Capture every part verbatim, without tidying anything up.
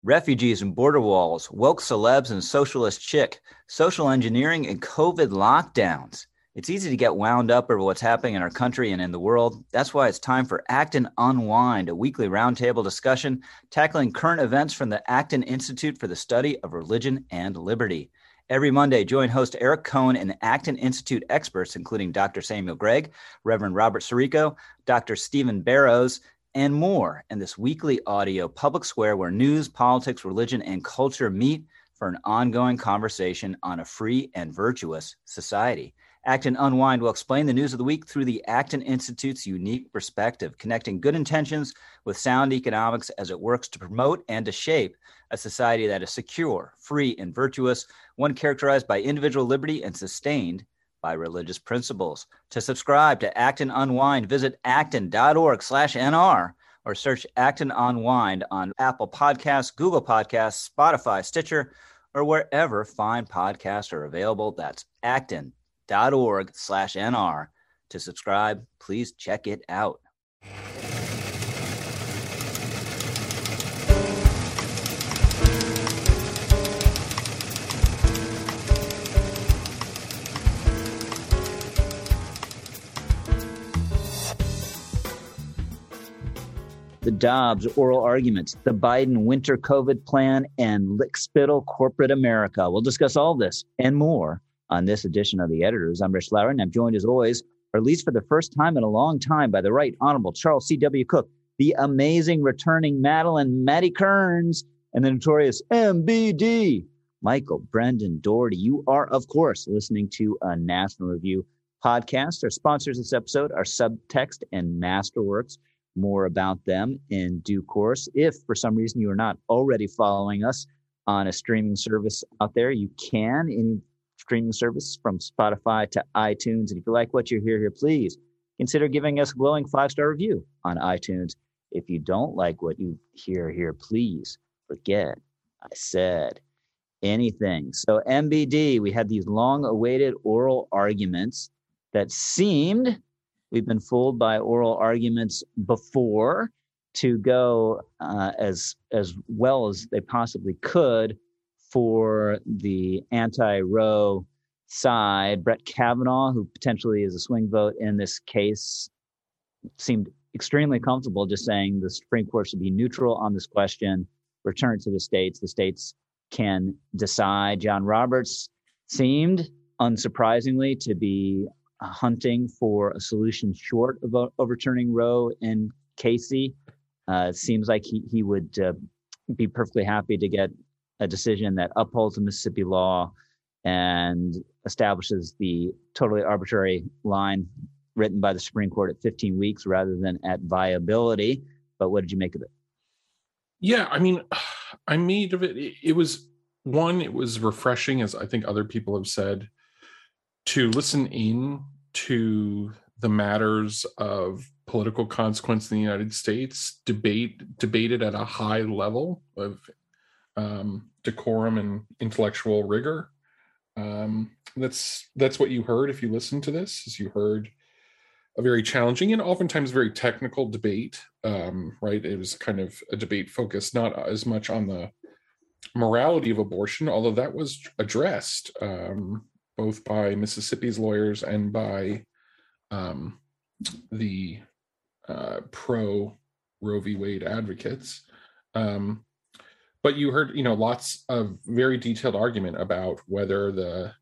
Refugees and border walls, woke celebs and socialist chick, social engineering and COVID lockdowns. It's easy to get wound up over what's happening in our country and in the world. That's why it's time for Acton Unwind, a weekly roundtable discussion tackling current events from the Acton Institute for the Study of Religion and Liberty. Every Monday, join host Eric Cohen and Acton Institute experts, including Doctor Samuel Gregg, Reverend Robert Sirico, Doctor Stephen Barrows, and more in this weekly audio public square where news, politics, religion, and culture meet for an ongoing conversation on a free and virtuous society. Acton Unwind will explain the news of the week through the Acton Institute's unique perspective, connecting good intentions with sound economics as it works to promote and to shape a society that is secure, free, and virtuous, one characterized by individual liberty and sustained by religious principles. To subscribe to Acton Unwind, visit acton.org slash NR or search Acton Unwind on Apple Podcasts, Google Podcasts, Spotify, Stitcher, or wherever fine podcasts are available. That's acton.org slash NR. To subscribe, please check it out. The Dobbs oral arguments, the Biden winter COVID plan, and lickspittle corporate America. We'll discuss all this and more on this edition of The Editors. I'm Rich Lauer, and I'm joined as always, or at least for the first time in a long time, by the Right Honorable Charles C W. Cook, the amazing returning Madeline Matty Kearns, and the notorious M B D, Michael Brendan Doherty. You are, of course, listening to a National Review podcast. Our sponsors this episode are Subtext and Masterworks. More about them in due course. If for some reason you are not already following us on a streaming service out there, you can. Any streaming service from Spotify to iTunes. And if you like what you hear here, please consider giving us a glowing five-star review on iTunes. If you don't like what you hear here, please forget I said anything. So M B D, we had these long-awaited oral arguments that seemed... We've been fooled by oral arguments before to go uh, as as well as they possibly could for the anti-Roe side. Brett Kavanaugh, who potentially is a swing vote in this case, seemed extremely comfortable just saying the Supreme Court should be neutral on this question, return it to the states. The states can decide. John Roberts seemed, unsurprisingly, to be hunting for a solution short of overturning Roe and Casey. Uh, it seems like he, he would uh, be perfectly happy to get a decision that upholds the Mississippi law and establishes the totally arbitrary line written by the Supreme Court at fifteen weeks rather than at viability. But what did you make of it? Yeah, I mean, I made of it, it, it was, one, it was refreshing, as I think other people have said, to listen in to the matters of political consequence in the United States, debate debated at a high level of um, decorum and intellectual rigor. Um, that's that's what you heard if you listened to this. Is you heard a very challenging and oftentimes very technical debate. Um, right, it was kind of a debate focused not as much on the morality of abortion, although that was addressed. Um, both by Mississippi's lawyers and by um, the uh, pro Roe v. Wade advocates. Um, but you heard, you know, lots of very detailed argument about whether the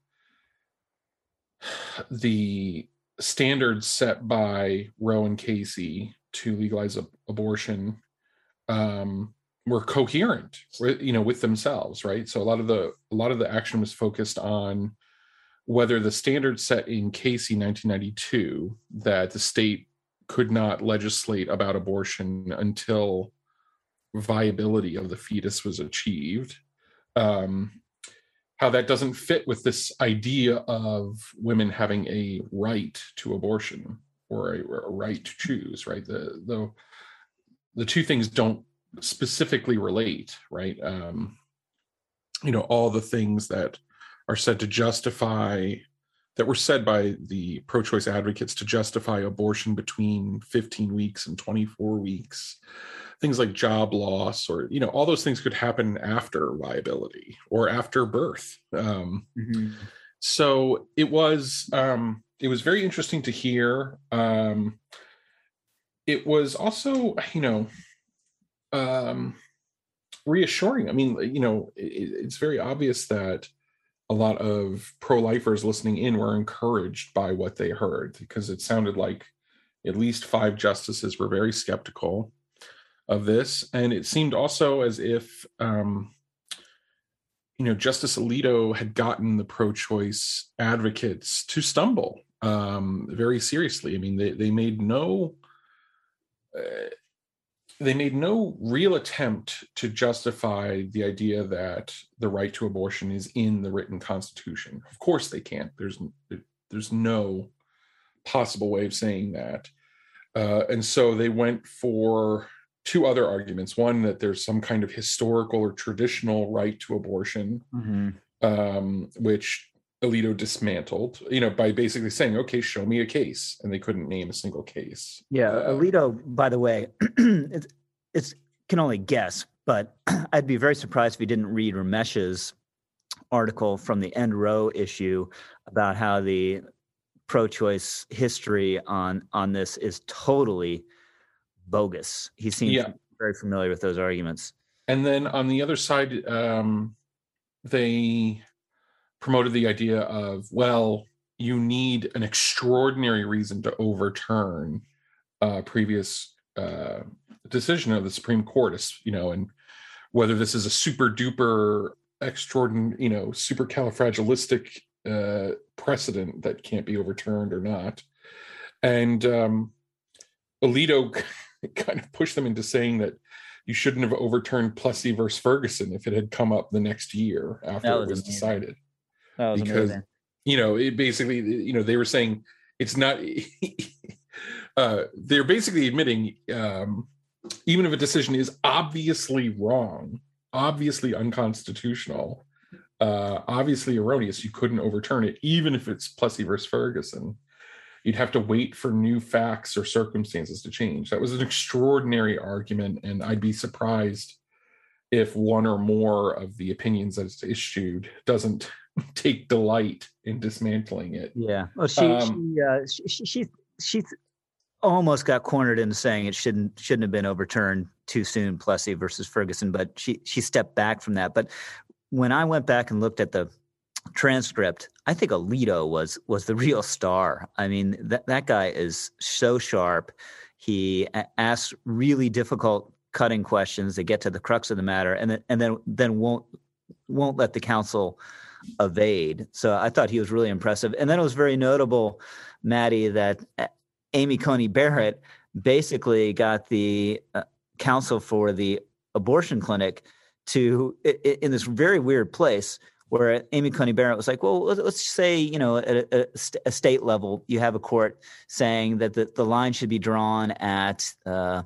the standards set by Roe and Casey to legalize ab- abortion um, were coherent, with, you know, with themselves, right? So a lot of the a lot of the action was focused on whether the standards set in Casey nineteen ninety-two that the state could not legislate about abortion until viability of the fetus was achieved, um, how that doesn't fit with this idea of women having a right to abortion or a, or a right to choose, right? The, the, the two things don't specifically relate, right? Um, you know, all the things that are said to justify that were said by the pro-choice advocates to justify abortion between fifteen weeks and twenty-four weeks. Things like job loss, or, you know, all those things could happen after viability or after birth. Um, mm-hmm. So it was um, it was very interesting to hear. Um, it was also, you know, um, reassuring. I mean, you know, it, it's very obvious that a lot of pro-lifers listening in were encouraged by what they heard, because it sounded like at least five justices were very skeptical of this. And it seemed also as if, um, you know, Justice Alito had gotten the pro-choice advocates to stumble um, very seriously. I mean, they, they made no... Uh, they made no real attempt to justify the idea that the right to abortion is in the written Constitution. Of course they can't. There's there's no possible way of saying that. Uh, and so they went for two other arguments. One, that there's some kind of historical or traditional right to abortion, mm-hmm. um, which Alito dismantled, you know, by basically saying, okay, show me a case. And they couldn't name a single case. Yeah. Uh, Alito, by the way, it's, it's can only guess, but I'd be very surprised if he didn't read Ramesh's article from the End Row issue about how the pro-choice history on, on this is totally bogus. He seems yeah. very familiar with those arguments. And then on the other side, um, they promoted the idea of, well, you need an extraordinary reason to overturn a previous uh, decision of the Supreme Court, you know, and whether this is a super duper extraordinary, you know, supercalifragilistic uh, precedent that can't be overturned or not. And um, Alito kind of pushed them into saying that you shouldn't have overturned Plessy versus Ferguson if it had come up the next year after was it was amazing. decided. That was because, amazing. you know, it basically, you know, they were saying it's not, uh, they're basically admitting, um, even if a decision is obviously wrong, obviously unconstitutional, uh, obviously erroneous, you couldn't overturn it, even if it's Plessy versus Ferguson. You'd have to wait for new facts or circumstances to change. That was an extraordinary argument, and I'd be surprised if one or more of the opinions that it's issued doesn't take delight in dismantling it. Yeah. Well, she um, she, uh, she she she almost got cornered into saying it shouldn't shouldn't have been overturned too soon, Plessy versus Ferguson, but she she stepped back from that. But when I went back and looked at the transcript, I think Alito was was the real star. I mean, that that guy is so sharp. He asks really difficult cutting questions that get to the crux of the matter, and then and then then won't won't let the counsel evade. So I thought he was really impressive. And then it was very notable, Maddie, that Amy Coney Barrett basically got the uh, counsel for the abortion clinic to in this very weird place where Amy Coney Barrett was like, well, let's say, you know, at a, a state level, you have a court saying that the, the line should be drawn at uh,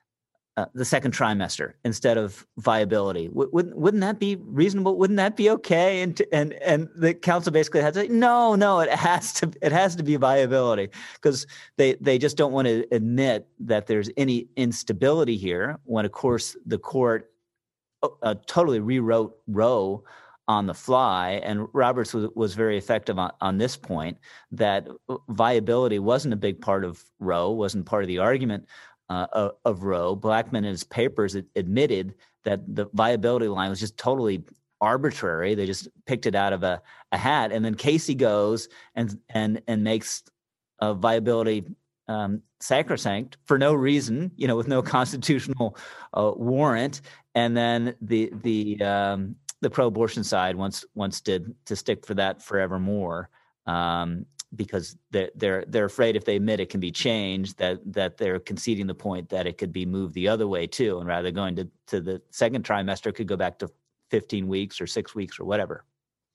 uh, the second trimester instead of viability. W- wouldn't wouldn't that be reasonable? Wouldn't that be okay? And and and the council basically had to say, no, no, it has to it has to be viability, because they they just don't want to admit that there's any instability here. When of course the court uh, totally rewrote Roe on the fly, and Roberts was, was very effective on, on this point, that viability wasn't a big part of Roe, wasn't part of the argument uh, of, of Roe. Blackmun in his papers admitted that the viability line was just totally arbitrary. They just picked it out of a, a hat. And then Casey goes and and and makes a viability um, sacrosanct for no reason, you know, with no constitutional uh, warrant. And then the the um, the pro-abortion side once once did to stick for that forevermore, um, because they're they're they're afraid if they admit it can be changed, that that they're conceding the point that it could be moved the other way too, and rather going to, to the second trimester could go back to fifteen weeks or six weeks or whatever.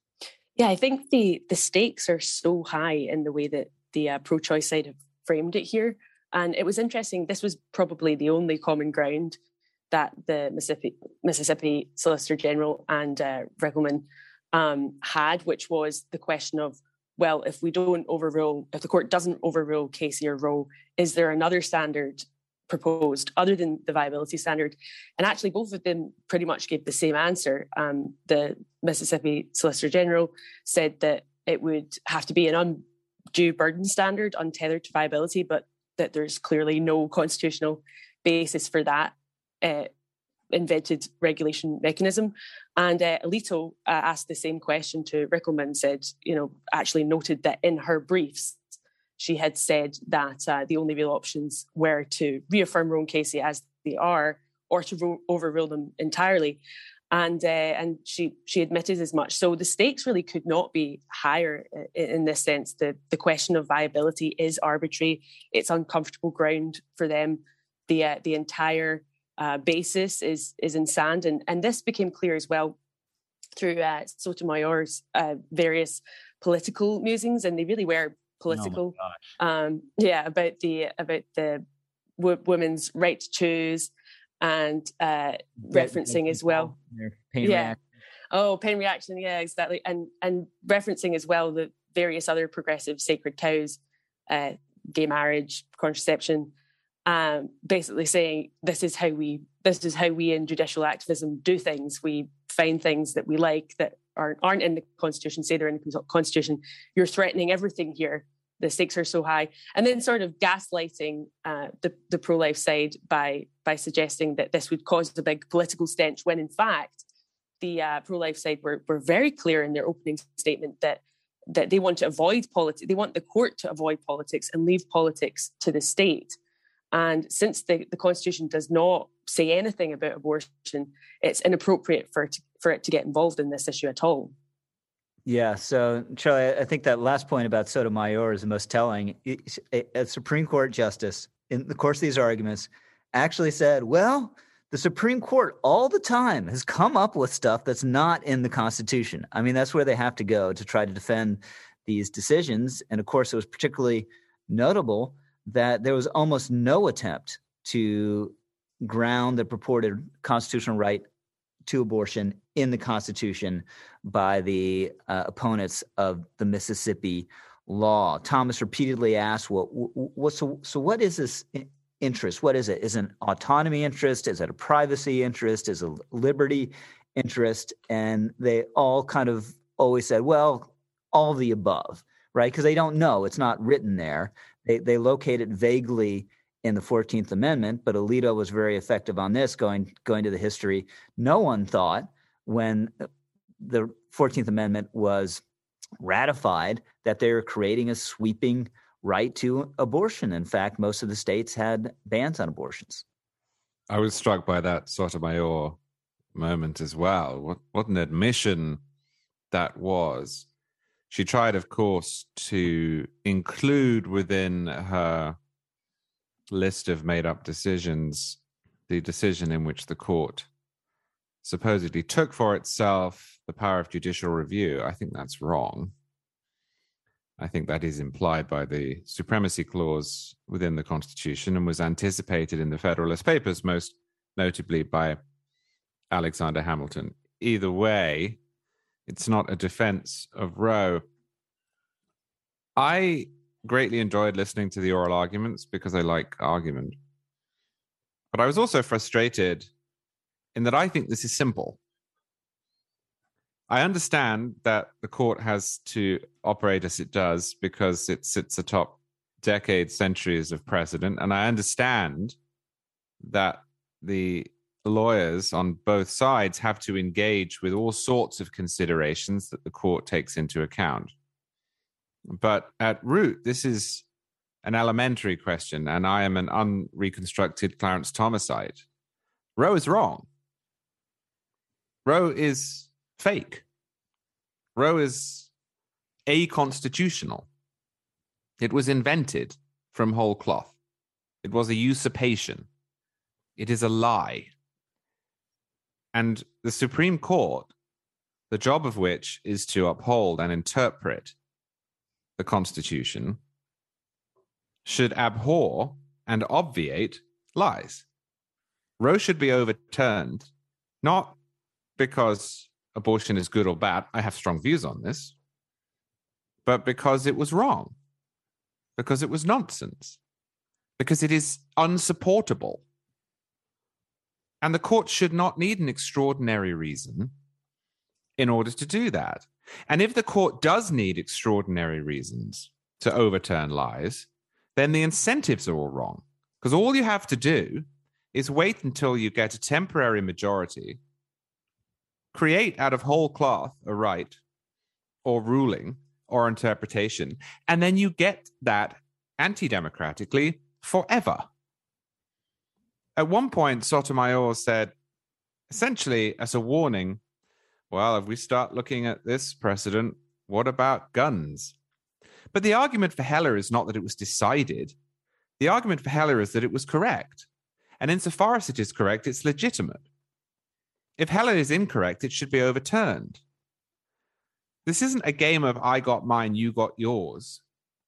Yeah, I think the the stakes are so high in the way that the uh, pro-choice side have framed it here, and it was interesting. This was probably the only common ground that the Mississippi, Mississippi Solicitor General and uh, Riggleman um, had, which was the question of well, if we don't overrule, if the court doesn't overrule Casey or Roe, is there another standard proposed other than the viability standard? And actually, both of them pretty much gave the same answer. Um, the Mississippi Solicitor General said that it would have to be an undue burden standard, untethered to viability, but that there's clearly no constitutional basis for that uh, invented regulation mechanism. And uh, Alito uh, asked the same question to Rickleman, said, you know, actually noted that in her briefs, she had said that uh, the only real options were to reaffirm Roe and Casey as they are, or to ro- overrule them entirely. And uh, and she she admitted as much. So the stakes really could not be higher in, in this sense. The, the question of viability is arbitrary. It's uncomfortable ground for them. The uh, the entire uh, basis is is in sand. And, and this became clear as well through uh, Sotomayor's uh, various political musings. And they really were political. Oh um, yeah, about the about the w- women's right to choose, and uh, referencing as well. Pain yeah. reaction. Oh, pain reaction. Yeah, exactly. And and referencing as well the various other progressive sacred cows, uh, gay marriage, contraception. Um, basically saying this is how we this is how we in judicial activism do things. We find things that we like that aren't aren't in the Constitution, say they're in the Constitution. You're threatening everything here. The stakes are so high, and then sort of gaslighting uh, the the pro-life side by by suggesting that this would cause a big political stench, when in fact the uh, pro-life side were were very clear in their opening statement that that they want to avoid politics. They want the court to avoid politics and leave politics to the state. And since the, the Constitution does not say anything about abortion, it's inappropriate for it to, for it to get involved in this issue at all. Yeah. So, Charlie, I think that last point about Sotomayor is the most telling. A Supreme Court justice, in the course of these arguments, actually said, well, the Supreme Court all the time has come up with stuff that's not in the Constitution. I mean, that's where they have to go to try to defend these decisions. And, of course, it was particularly notable that there was almost no attempt to ground the purported constitutional right to abortion in the Constitution by the uh, opponents of the Mississippi law. Thomas repeatedly asked, "What? What? So, so what is this interest? What is it? Is it an autonomy interest? Is it a privacy interest? Is it a liberty interest?" And they all kind of always said, "Well, all the above," right? Because they don't know; it's not written there. They they locate it vaguely in the fourteenth Amendment, but Alito was very effective on this, going going to the history. No one thought when the fourteenth Amendment was ratified that they were creating a sweeping right to abortion. In fact, most of the states had bans on abortions. I was struck by that Sotomayor moment as well. What what an admission that was. She tried, of course, to include within her list of made-up decisions the decision in which the court supposedly took for itself the power of judicial review. I think that's wrong. I think that is implied by the supremacy clause within the Constitution and was anticipated in the Federalist Papers, most notably by Alexander Hamilton. Either way, it's not a defense of Roe. I greatly enjoyed listening to the oral arguments because I like argument. But I was also frustrated in that I think this is simple. I understand that the court has to operate as it does because it sits atop decades, centuries of precedent. And I understand that the lawyers on both sides have to engage with all sorts of considerations that the court takes into account. But at root, this is an elementary question, and I am an unreconstructed Clarence Thomasite. Roe is wrong. Roe is fake. Roe is aconstitutional. It was invented from whole cloth. It was a usurpation. It is a lie. And the Supreme Court, the job of which is to uphold and interpret the Constitution, should abhor and obviate lies. Roe should be overturned, not because abortion is good or bad. I have strong views on this. but because it was wrong, because it was nonsense, because it is unsupportable. And the court should not need an extraordinary reason in order to do that. And if the court does need extraordinary reasons to overturn lies, then the incentives are all wrong. Because all you have to do is wait until you get a temporary majority, create out of whole cloth a right or ruling or interpretation, and then you get that anti-democratically forever. At one point, Sotomayor said, essentially as a warning, well, if we start looking at this precedent, what about guns? But the argument for Heller is not that it was decided. The argument for Heller is that it was correct. And insofar as it is correct, it's legitimate. If Heller is incorrect, it should be overturned. This isn't a game of I got mine, you got yours.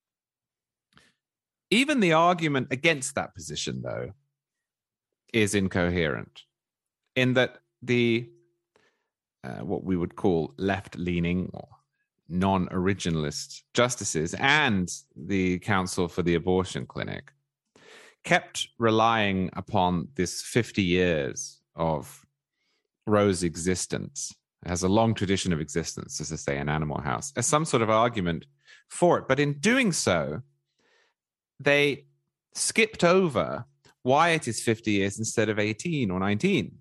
Even the argument against that position, though, is incoherent in that the uh, what we would call left-leaning or non-originalist justices and the counsel for the abortion clinic kept relying upon this fifty years of Roe's existence. It has a long tradition of existence, as I say, in Animal House, as some sort of argument for it. But in doing so, they skipped over why it is fifty years instead of eighteen or nineteen.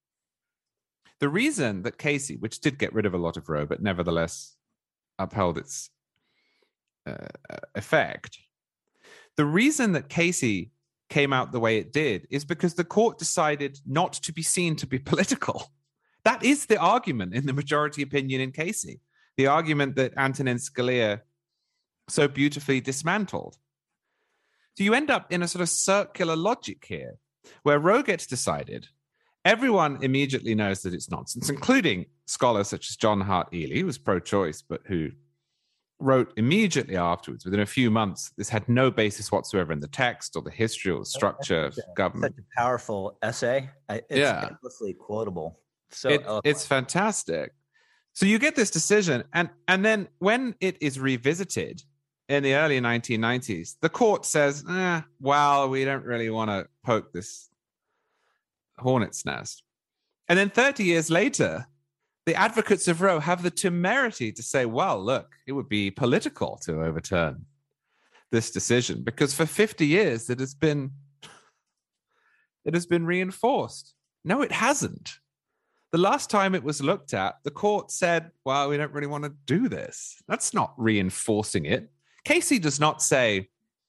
The reason that Casey, which did get rid of a lot of Roe, but nevertheless upheld its uh, effect, the reason that Casey came out the way it did is because the court decided not to be seen to be political. That is the argument in the majority opinion in Casey, the argument that Antonin Scalia so beautifully dismantled. So you end up in a sort of circular logic here, where Roe gets decided. Everyone immediately knows that it's nonsense, including scholars such as John Hart Ely, who was pro-choice, but who wrote immediately afterwards, within a few months, this had no basis whatsoever in the text or the history or the structure of government. Such a powerful essay. It's yeah. endlessly quotable. So it, it's fantastic. So you get this decision, and, and then when it is revisited in the early nineteen nineties, the court says, eh, well, we don't really want to poke this hornet's nest. And then thirty years later, the advocates of Roe have the temerity to say, well, look, it would be political to overturn this decision because for fifty years it has been, it has been reinforced. No, it hasn't. The last time it was looked at, the court said, well, we don't really want to do this. That's not reinforcing it. Casey does not say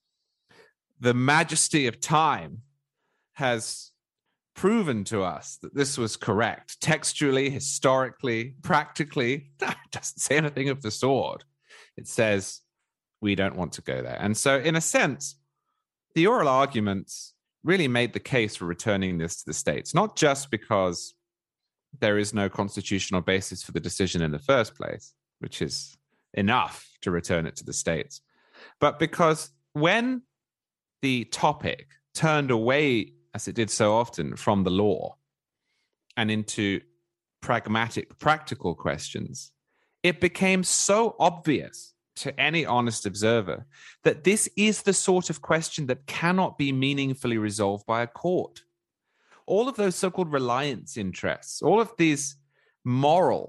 the majesty of time has proven to us that this was correct, textually, historically, practically. It doesn't say anything of the sort. It says we don't want to go there. And so, in a sense, the oral arguments really made the case for returning this to the states, not just because there is no constitutional basis for the decision in the first place, which is enough to return it to the states, but because when the topic turned away, as it did so often, from the law and into pragmatic, practical questions, it became so obvious to any honest observer that this is the sort of question that cannot be meaningfully resolved by a court. All of those so-called reliance interests, all of these moral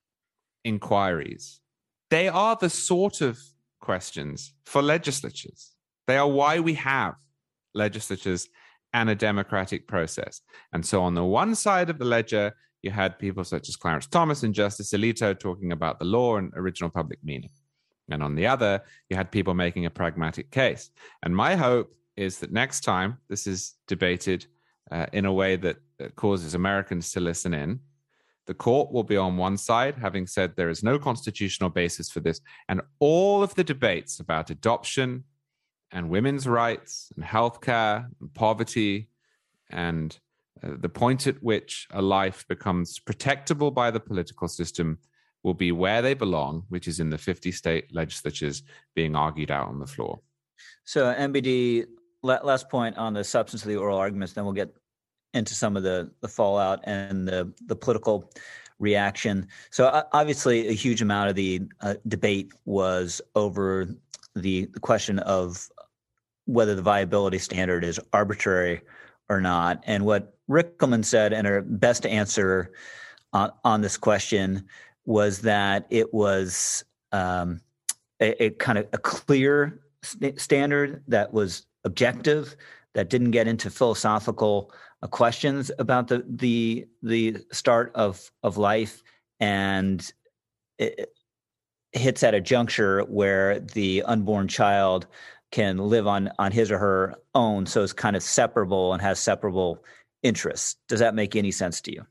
inquiries, they are the sort of questions for legislatures. They are why we have legislatures and a democratic process. And so on the one side of the ledger, you had people such as Clarence Thomas and Justice Alito talking about the law and original public meaning. And on the other, you had people making a pragmatic case. And my hope is that next time this is debated uh, in a way that, that causes Americans to listen in, the court will be on one side, having said there is no constitutional basis for this, and all of the debates about adoption and women's rights and healthcare and poverty and uh, the point at which a life becomes protectable by the political system will be where they belong, which is in the fifty state legislatures being argued out on the floor. So M B D, last point on the substance of the oral arguments, then we'll get into some of the, the fallout and the, the political reaction. So uh, obviously a huge amount of the uh, debate was over the, the question of whether the viability standard is arbitrary or not. And what Rickleman said, and her best answer uh, on this question, was that it was um, a, a kind of a clear st- standard that was objective, that didn't get into philosophical uh, questions about the the the start of of life, and it hits at a juncture where the unborn child can live on on his or her own, so it's kind of separable and has separable interests. Does that make any sense to you?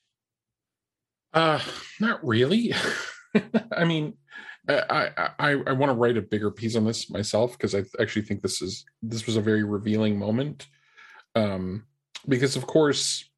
Uh, not really. I mean, I I, I want to write a bigger piece on this myself, because I actually think this is this was a very revealing moment. Um, because of course,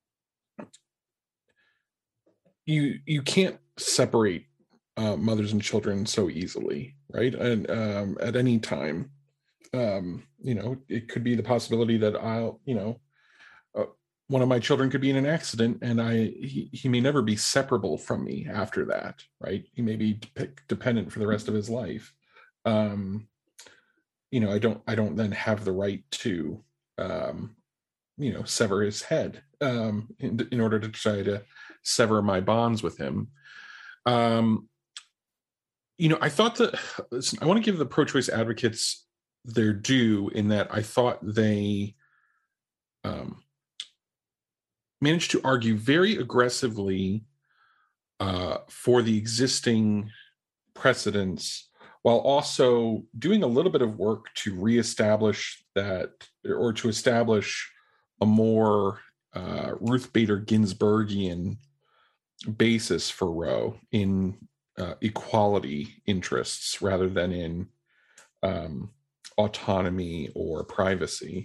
you you can't separate uh, mothers and children so easily, right? And um, at any time, um, you know, it could be the possibility that I'll, you know, uh, one of my children could be in an accident, and I he, he may never be separable from me after that, right? He may be de- dependent for the rest of his life. Um, you know, I don't I don't then have the right to, um, you know, sever his head um, in, in order to try to sever my bonds with him. Um, you know, I thought that, listen, I want to give the pro-choice advocates their due in that I thought they um, managed to argue very aggressively uh, for the existing precedents, while also doing a little bit of work to reestablish that, or to establish a more uh, Ruth Bader Ginsburgian basis for Roe in uh, equality interests rather than in um, autonomy or privacy.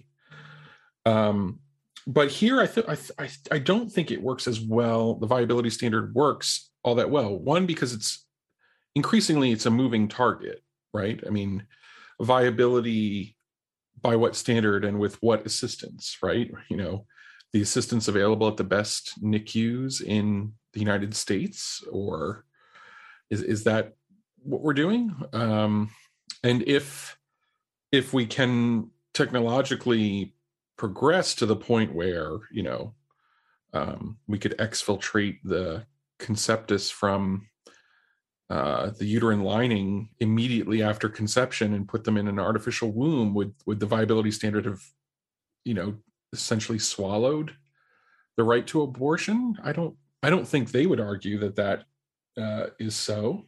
Um, but here, I, th- I, th- I, I don't think it works as well. The viability standard works all that well. One, because it's increasingly it's a moving target, right? I mean, viability by what standard and with what assistance, right? You know, the assistance available at the best N I C Us in the United States, or is is that what we're doing? Um, and if if we can technologically progress to the point where, you know, um, we could exfiltrate the conceptus from uh, the uterine lining immediately after conception and put them in an artificial womb, would would the viability standard have, you know, essentially swallowed the right to abortion? I don't I don't think they would argue that that uh, is so.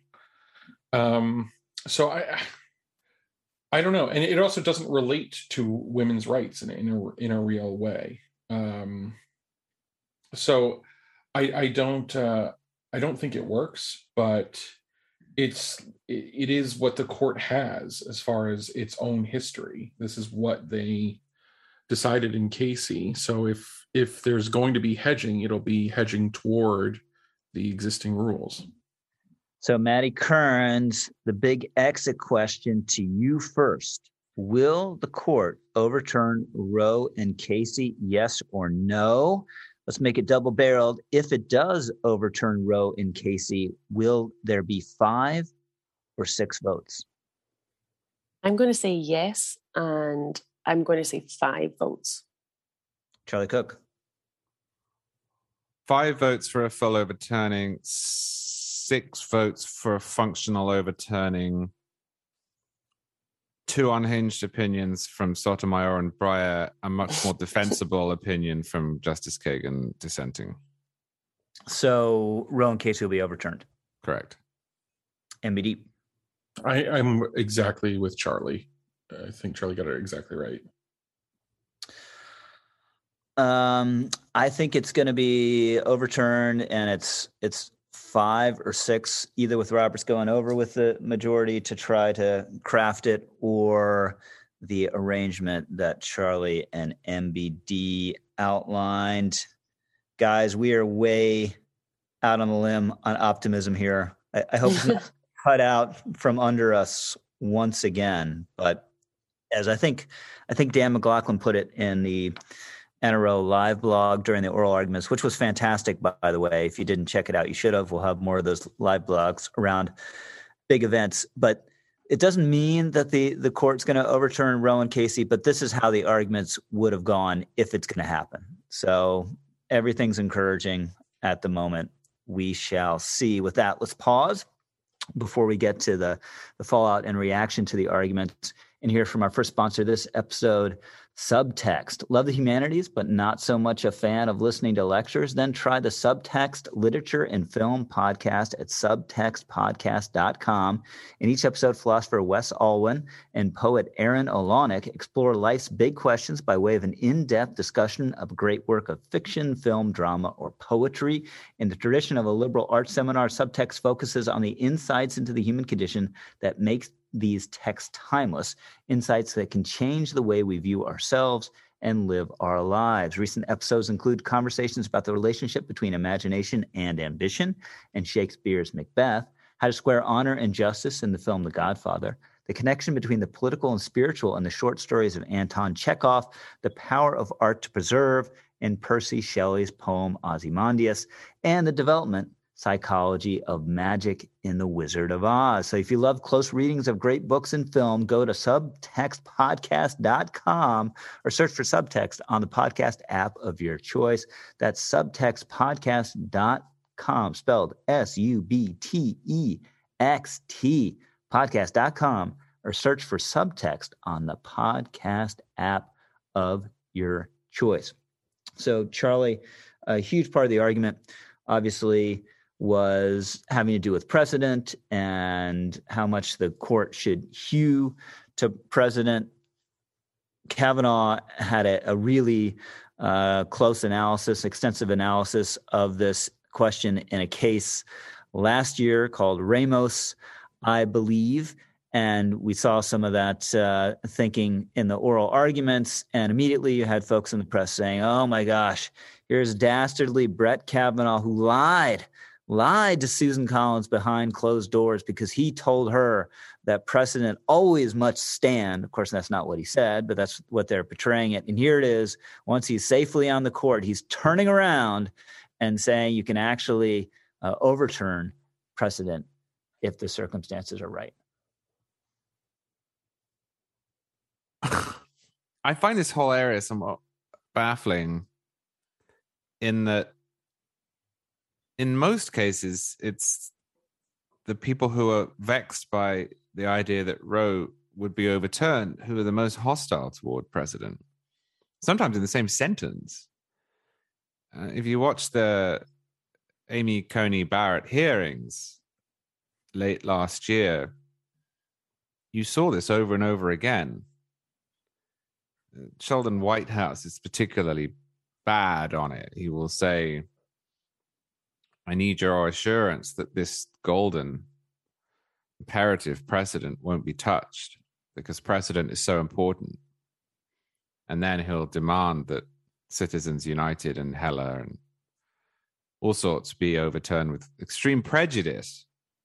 Um, so I I don't know, and it also doesn't relate to women's rights in in a in a real way. Um, so I I don't uh, I don't think it works, but it's it, it is what the court has as far as its own history. This is what they decided in Casey. So if if there's going to be hedging, it'll be hedging toward the existing rules. So, Maddie Kearns, the big exit question to you first. Will the court overturn Roe and Casey, yes or no? Let's make it double-barreled. If it does overturn Roe and Casey, will there be five or six votes? I'm going to say yes, and I'm going to say five votes. Charlie Cook. Five votes for a full overturning, six votes for a functional overturning, two unhinged opinions from Sotomayor and Breyer, a much more defensible opinion from Justice Kagan dissenting. So Roe and Casey will be overturned. Correct. M B D. I, I'm exactly with Charlie. I think Charlie got it exactly right. Um, I think it's going to be overturned, and it's it's five or six, either with Roberts going over with the majority to try to craft it, or the arrangement that Charlie and M B D outlined. Guys, we are way out on the limb on optimism here. I, I hope it's not cut out from under us once again. But as I think, I think Dan McLaughlin put it in the Anna Rowe live blog during the oral arguments, which was fantastic, by, by the way. If you didn't check it out, you should have. We'll have more of those live blogs around big events. But it doesn't mean that the, the court's going to overturn Roe and Casey, but this is how the arguments would have gone if it's going to happen. So everything's encouraging at the moment. We shall see. With that, let's pause before we get to the, the fallout and reaction to the arguments and hear from our first sponsor this episode, Subtext. Love the humanities, but not so much a fan of listening to lectures? Then try the Subtext Literature and Film podcast at subtext podcast dot com. In each episode, philosopher Wes Alwan and poet Aaron Olonick explore life's big questions by way of an in-depth discussion of great work of fiction, film, drama, or poetry. In the tradition of a liberal arts seminar, Subtext focuses on the insights into the human condition that makes these texts timeless, insights that can change the way we view ourselves and live our lives. Recent episodes include conversations about the relationship between imagination and ambition and Shakespeare's Macbeth, how to square honor and justice in the film The Godfather, the connection between the political and spiritual in the short stories of Anton Chekhov, the power of art to preserve in Percy Shelley's poem Ozymandias, and the development psychology of magic in The Wizard of Oz. So if you love close readings of great books and film, go to subtext podcast dot com or search for Subtext on the podcast app of your choice. That's subtext podcast dot com, spelled S U B T E X T, podcast dot com, or search for Subtext on the podcast app of your choice. So, Charlie, a huge part of the argument, obviously, was having to do with precedent and how much the court should hew to precedent. Kavanaugh had a, a really uh, close analysis, extensive analysis of this question in a case last year called Ramos, I believe. And we saw some of that uh, thinking in the oral arguments. And immediately you had folks in the press saying, oh my gosh, here's dastardly Brett Kavanaugh who lied lied to Susan Collins behind closed doors because he told her that precedent always must stand. Of course, that's not what he said, but that's what they're portraying it. And here it is. Once he's safely on the court, he's turning around and saying you can actually uh, overturn precedent if the circumstances are right. I find this whole area somewhat baffling in that in most cases, it's the people who are vexed by the idea that Roe would be overturned who are the most hostile toward precedent, sometimes in the same sentence. Uh, if you watch the Amy Coney Barrett hearings late last year, you saw this over and over again. Sheldon Whitehouse is particularly bad on it. He will say, I need your assurance that this golden imperative precedent won't be touched because precedent is so important. And then he'll demand that Citizens United and Heller and all sorts be overturned with extreme prejudice.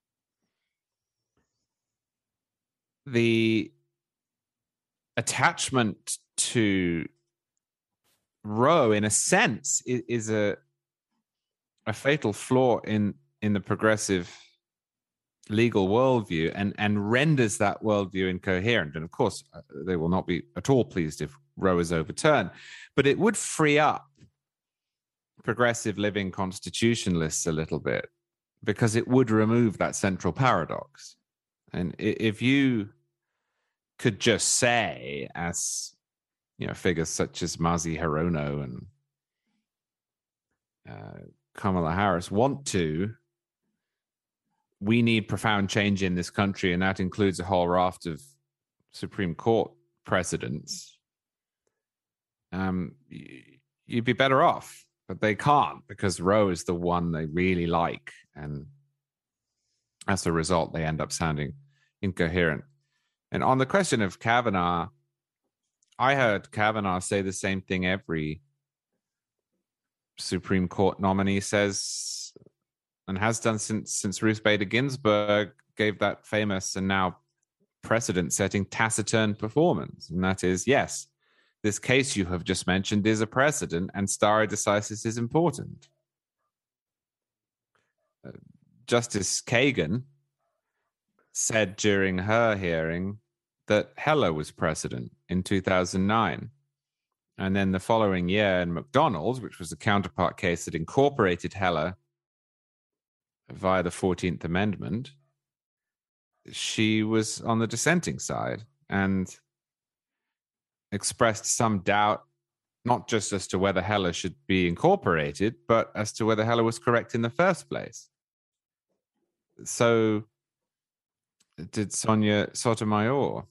The attachment to Roe, in a sense, is, is a a fatal flaw in in the progressive legal worldview and and renders that worldview incoherent. And of course, they will not be at all pleased if Roe is overturned, but it would free up progressive living constitutionalists a little bit because it would remove that central paradox. And if you could just say, as you know, figures such as Mazi Hirono and uh, Kamala Harris want to, we need profound change in this country, and that includes a whole raft of Supreme Court precedents. Um, you'd be better off, but they can't because Roe is the one they really like, and as a result, they end up sounding incoherent. And on the question of Kavanaugh, I heard Kavanaugh say the same thing every Supreme Court nominee says and has done since since Ruth Bader Ginsburg gave that famous and now precedent-setting taciturn performance. And that is, yes, this case you have just mentioned is a precedent and stare decisis is important. Uh, Justice Kagan said during her hearing that Heller was precedent in two thousand nine. And then the following year in McDonald, which was a counterpart case that incorporated Heller via the fourteenth Amendment, she was on the dissenting side and expressed some doubt, not just as to whether Heller should be incorporated, but as to whether Heller was correct in the first place. So did Sonia Sotomayor.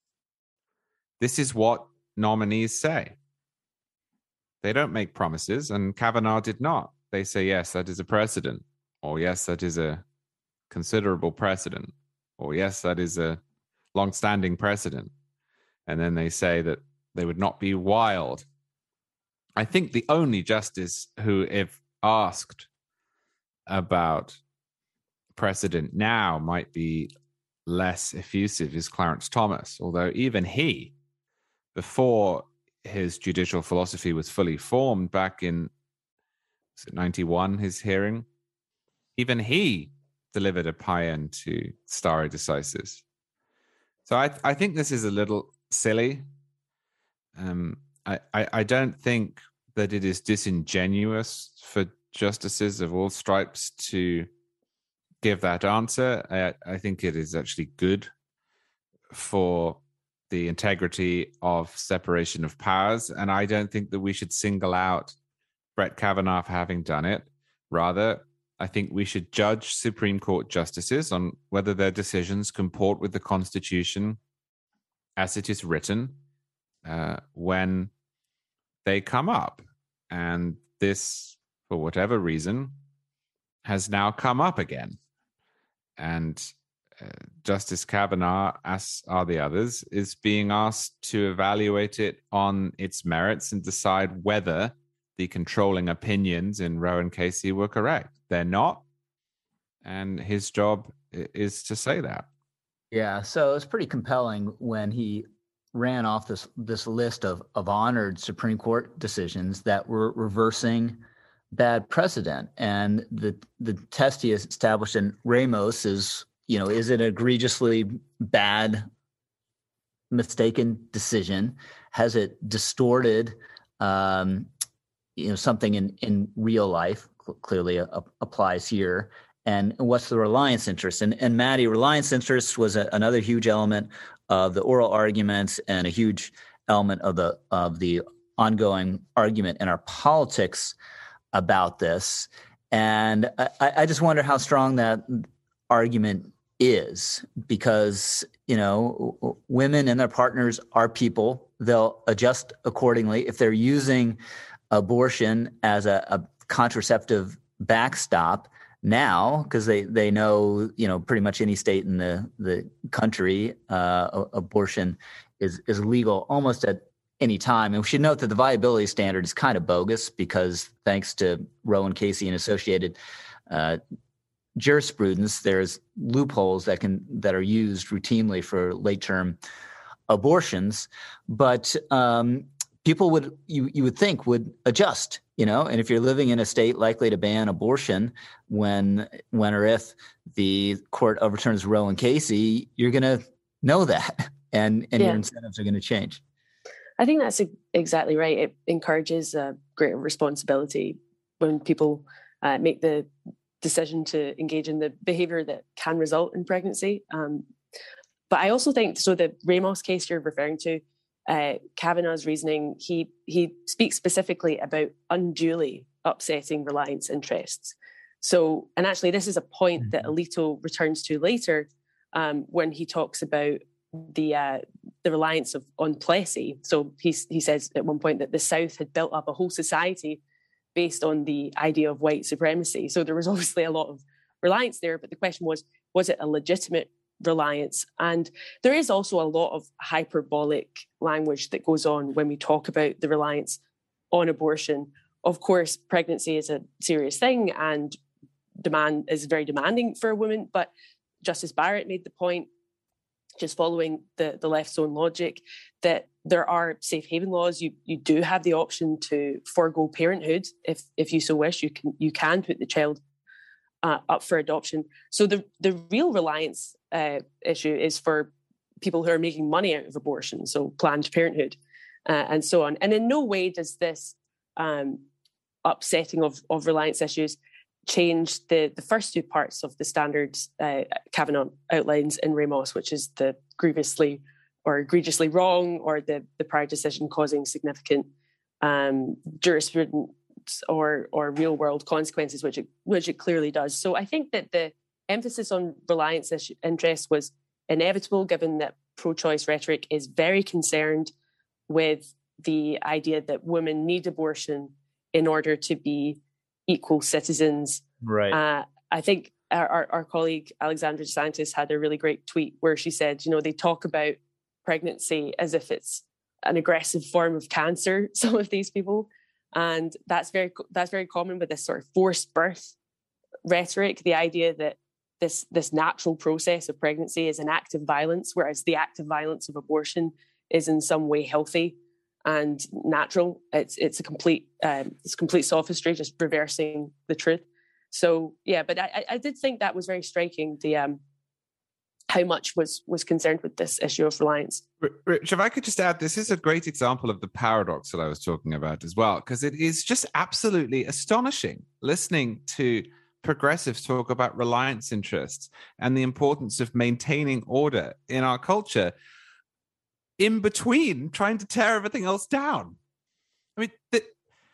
This is what nominees say. They don't make promises, and Kavanaugh did not. They say, yes, that is a precedent, or yes, that is a considerable precedent, or yes, that is a long-standing precedent. And then they say that they would not be wild. I think the only justice who, if asked about precedent now, might be less effusive is Clarence Thomas, although even he, before his judicial philosophy was fully formed back in was it ninety-one, his hearing, even he delivered a paean to stare decisis. So I, I think this is a little silly. Um, I, I, I don't think that it is disingenuous for justices of all stripes to give that answer. I, I think it is actually good for the integrity of separation of powers. And I don't think that we should single out Brett Kavanaugh for having done it. Rather, I think we should judge Supreme Court justices on whether their decisions comport with the Constitution as it is written uh, when they come up. And this, for whatever reason, has now come up again. And uh, Justice Kavanaugh, as are the others, is being asked to evaluate it on its merits and decide whether the controlling opinions in Roe and Casey were correct. They're not. And his job is to say that. Yeah, so it's pretty compelling when he ran off this this list of, of honored Supreme Court decisions that were reversing bad precedent. And the the test he has established in Ramos is, you know, is it an egregiously bad, mistaken decision? Has it distorted, um, you know, something in, in real life? Clearly uh, applies here. And what's the reliance interest? And, and Maddie, reliance interest was a, another huge element of the oral arguments and a huge element of the of the ongoing argument in our politics about this. And I, I just wonder how strong that argument is, because, you know, women and their partners are people. They'll adjust accordingly. If they're using abortion as a, a contraceptive backstop now, because they, they know, you know, pretty much any state in the, the country, uh, abortion is, is legal almost at any time. And we should note that the viability standard is kind of bogus, because thanks to Roe and Casey and associated uh, jurisprudence, there's loopholes that can that are used routinely for late-term abortions. But um, people would you you would think would adjust, you know. And if you're living in a state likely to ban abortion when when or if the court overturns Roe and Casey, you're going to know that, and and yeah. your incentives are going to change. I think that's exactly right. It encourages a greater responsibility when people uh, make the decision to engage in the behavior that can result in pregnancy. Um, but I also think, so the Ramos case you're referring to, uh, Kavanaugh's reasoning, he he speaks specifically about unduly upsetting reliance interests. So, and actually this is a point that Alito returns to later um, when he talks about the uh, the reliance of on Plessy. So he he says at one point that the South had built up a whole society based on the idea of white supremacy. So there was obviously a lot of reliance there, but the question was, was it a legitimate reliance? And there is also a lot of hyperbolic language that goes on when we talk about the reliance on abortion. Of course, pregnancy is a serious thing and demand is very demanding for a woman, but Justice Barrett made the point just following the, the left's own logic, that there are safe haven laws. You you do have the option to forego parenthood if if you so wish. You can you can put the child uh, up for adoption. So the the real reliance uh, issue is for people who are making money out of abortion, so Planned Parenthood uh, and so on. And in no way does this um, upsetting of of reliance issues change the, the first two parts of the standards uh, Kavanaugh outlines in Ramos, which is the grievously or egregiously wrong, or the, the prior decision causing significant um, jurisprudence or or real world consequences, which it, which it clearly does. So I think that the emphasis on reliance issue, interest was inevitable, given that pro-choice rhetoric is very concerned with the idea that women need abortion in order to be equal citizens. Right. Uh, I think our, our, our colleague Alexandra DeSantis had a really great tweet where she said, you know, they talk about pregnancy as if it's an aggressive form of cancer, some of these people. And that's very that's very common with this sort of forced birth rhetoric, the idea that this, this natural process of pregnancy is an act of violence, whereas the act of violence of abortion is in some way healthy and natural. It's it's a complete um, it's complete sophistry, just reversing the truth. So yeah, but I, I did think that was very striking. The um, how much was was concerned with this issue of reliance. Rich, if I could just add, this is a great example of the paradox that I was talking about as well, because it is just absolutely astonishing listening to progressives talk about reliance interests and the importance of maintaining order in our culture, in between trying to tear everything else down. I mean, the,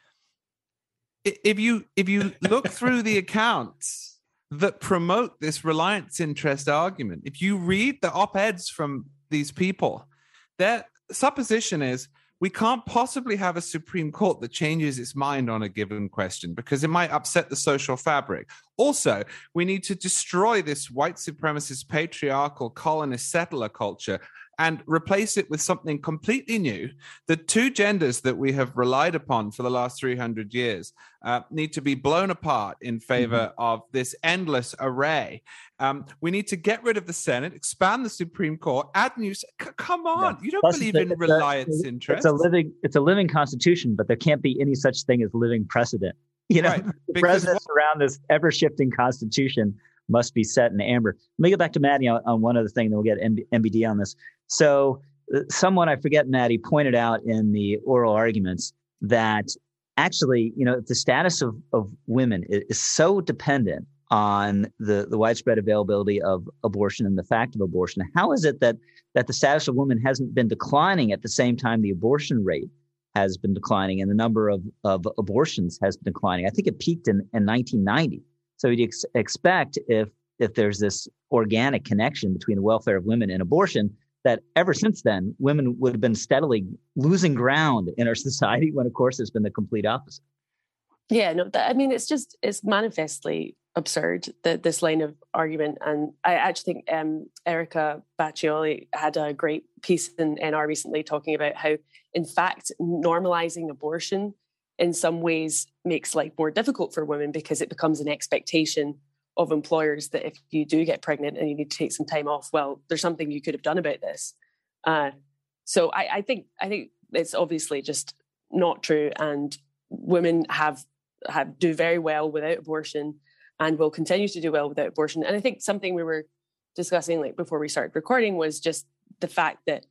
if you if you look through the accounts that promote this reliance interest argument, if you read the op-eds from these people, their supposition is we can't possibly have a Supreme Court that changes its mind on a given question because it might upset the social fabric. Also, we need to destroy this white supremacist, patriarchal, colonist settler culture and replace it with something completely new. The two genders that we have relied upon for the last three hundred years uh, need to be blown apart in favor mm-hmm. of this endless array. Um, we need to get rid of the Senate, expand the Supreme Court, add new... C- come on, yeah. You don't Plus believe in reliance a, interests. It's a living, it's a living constitution, but there can't be any such thing as living precedent. You know, right. the precedents what- around this ever-shifting constitution must be set in amber. Let me get back to Maddie on, on one other thing, then we'll get M B D on this. So uh, someone, I forget, Maddie, pointed out in the oral arguments that actually, you know, the status of, of women is, is so dependent on the, the widespread availability of abortion and the fact of abortion. How is it that that the status of women hasn't been declining at the same time the abortion rate has been declining and the number of, of abortions has been declining? I think it peaked in, in nineteen ninety. So you'd ex- expect if if there's this organic connection between the welfare of women and abortion, that ever since then, women would have been steadily losing ground in our society when, of course, it's been the complete opposite. Yeah, no, that, I mean, it's just, it's manifestly absurd, that this line of argument. And I actually think um, Erica Baccioli had a great piece in N R recently talking about how, in fact, normalizing abortion in some ways makes life more difficult for women because it becomes an expectation of employers that if you do get pregnant and you need to take some time off, well, there's something you could have done about this. Uh, so I, I think I think it's obviously just not true, and women have have do very well without abortion and will continue to do well without abortion. And I think something we were discussing like before we started recording was just the fact that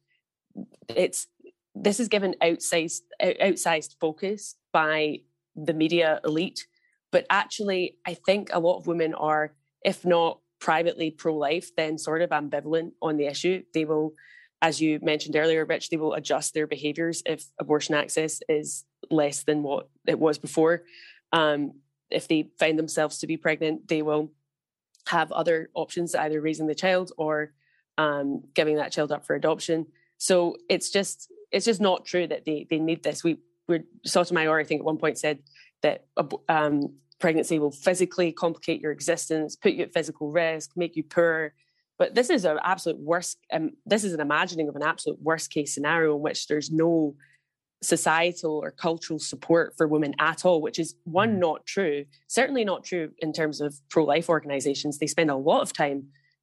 it's this is given outsized outsized focus by the media elite. But actually, I think a lot of women are, if not privately pro-life, then sort of ambivalent on the issue. They will, as you mentioned earlier, Rich, they will adjust their behaviours if abortion access is less than what it was before. Um, if they find themselves to be pregnant, they will have other options, either raising the child or um, giving that child up for adoption. So it's just it's just not true that they they need this. We we Sotomayor, I think, at one point said that um, pregnancy will physically complicate your existence, put you at physical risk, make you poor. But this is an absolute worst. Um, this is an imagining of an absolute worst case scenario in which there's no societal or cultural support for women at all, which is one, not true. Certainly not true in terms of pro-life organizations. They spend a lot of time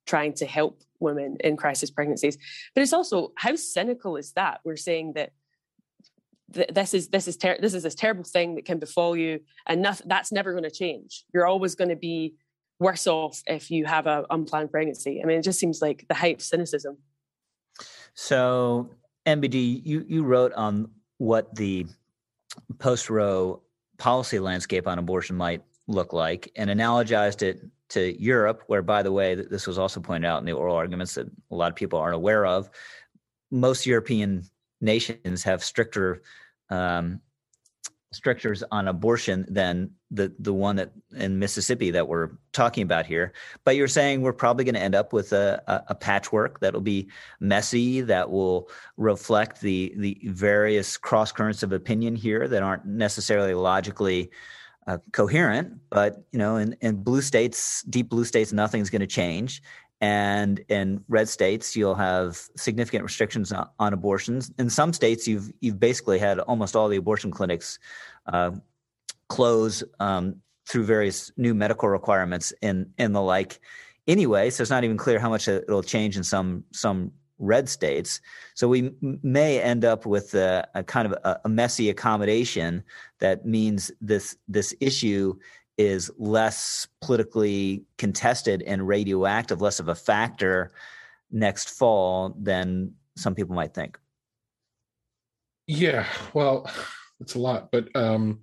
trying to help women in crisis pregnancies. But it's also, how cynical is that? We're saying that th- this is this is ter- this is this terrible thing that can befall you, and nothing, that's never going to change. You're always going to be worse off if you have an unplanned pregnancy. I mean, it just seems like the height of cynicism. So, M B D, you, you wrote on what the post-Roe policy landscape on abortion might look like and analogized it to Europe, where, by the way, this was also pointed out in the oral arguments that a lot of people aren't aware of. Most European nations have stricter um, strictures on abortion than the the one that in Mississippi that we're talking about here. But you're saying we're probably going to end up with a, a, a patchwork that'll be messy, that will reflect the the various cross currents of opinion here that aren't necessarily logically uh, coherent. But you know, in, in blue states, deep blue states, nothing's going to change. And in red states, you'll have significant restrictions on, on abortions. In some states, you've you've basically had almost all the abortion clinics uh, close um, through various new medical requirements and and the like. Anyway, so it's not even clear how much it'll change in some some red states. So we m- may end up with a, a kind of a, a messy accommodation that means this this issue is less politically contested and radioactive, less of a factor next fall than some people might think. Yeah, well, it's a lot, but um,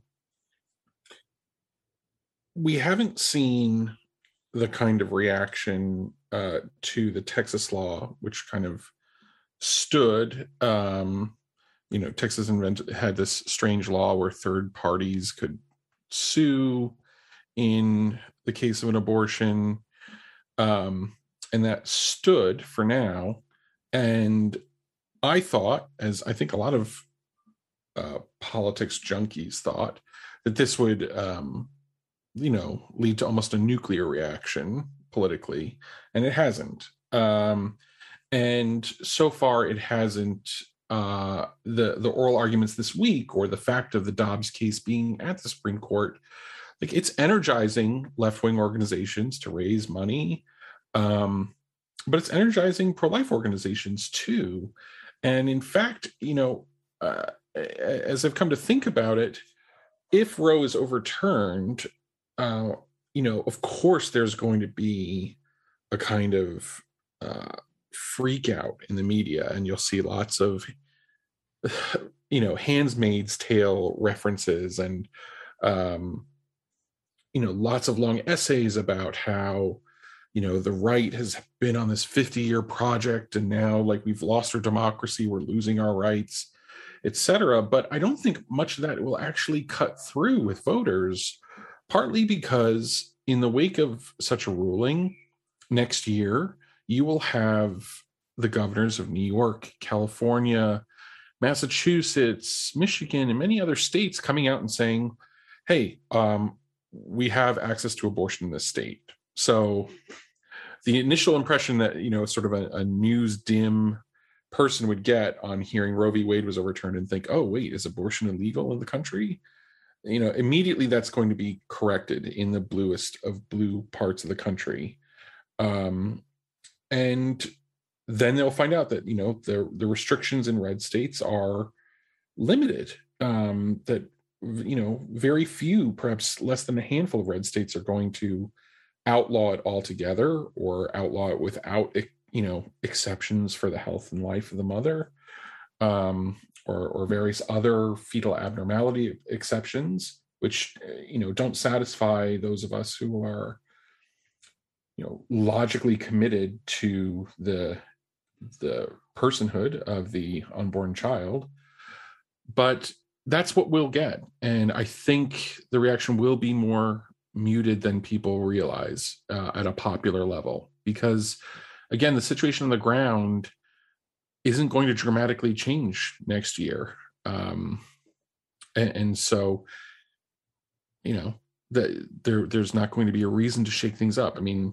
we haven't seen the kind of reaction uh, to the Texas law, which kind of stood, um, you know, Texas invented, had this strange law where third parties could sue in the case of an abortion, um, and that stood for now. And I thought, as I think a lot of uh, politics junkies thought, that this would, um, you know, lead to almost a nuclear reaction politically, and it hasn't. Um, and so far, it hasn't. Uh, the the oral arguments this week, or the fact of the Dobbs case being at the Supreme Court, like, it's energizing left-wing organizations to raise money, um, but it's energizing pro-life organizations too. And in fact, you know, uh, as I've come to think about it, if Roe is overturned, uh, you know, of course, there's going to be a kind of uh, freak out in the media, and you'll see lots of, you know, Handmaid's Tale references and, um, you know, lots of long essays about how, you know, the right has been on this fifty year project and now, like, we've lost our democracy, we're losing our rights, et cetera. But I don't think much of that will actually cut through with voters, partly because in the wake of such a ruling next year, you will have the governors of New York, California, Massachusetts, Michigan, and many other states coming out and saying, hey, um, we have access to abortion in this state. So the initial impression that, you know, sort of a, a news dim person would get on hearing Roe v. Wade was overturned and think, oh, wait, is abortion illegal in the country? You know, immediately that's going to be corrected in the bluest of blue parts of the country. Um, and then they'll find out that, you know, the, the restrictions in red states are limited, um, that, you know, very few, perhaps less than a handful of red states are going to outlaw it altogether or outlaw it without, you know, exceptions for the health and life of the mother, um, or, or various other fetal abnormality exceptions, which, you know, don't satisfy those of us who are, you know, logically committed to the the personhood of the unborn child. But that's what we'll get. And I think the reaction will be more muted than people realize uh, at a popular level, because, again, the situation on the ground isn't going to dramatically change next year. Um, and, and so, you know, the, there, there's not going to be a reason to shake things up. I mean,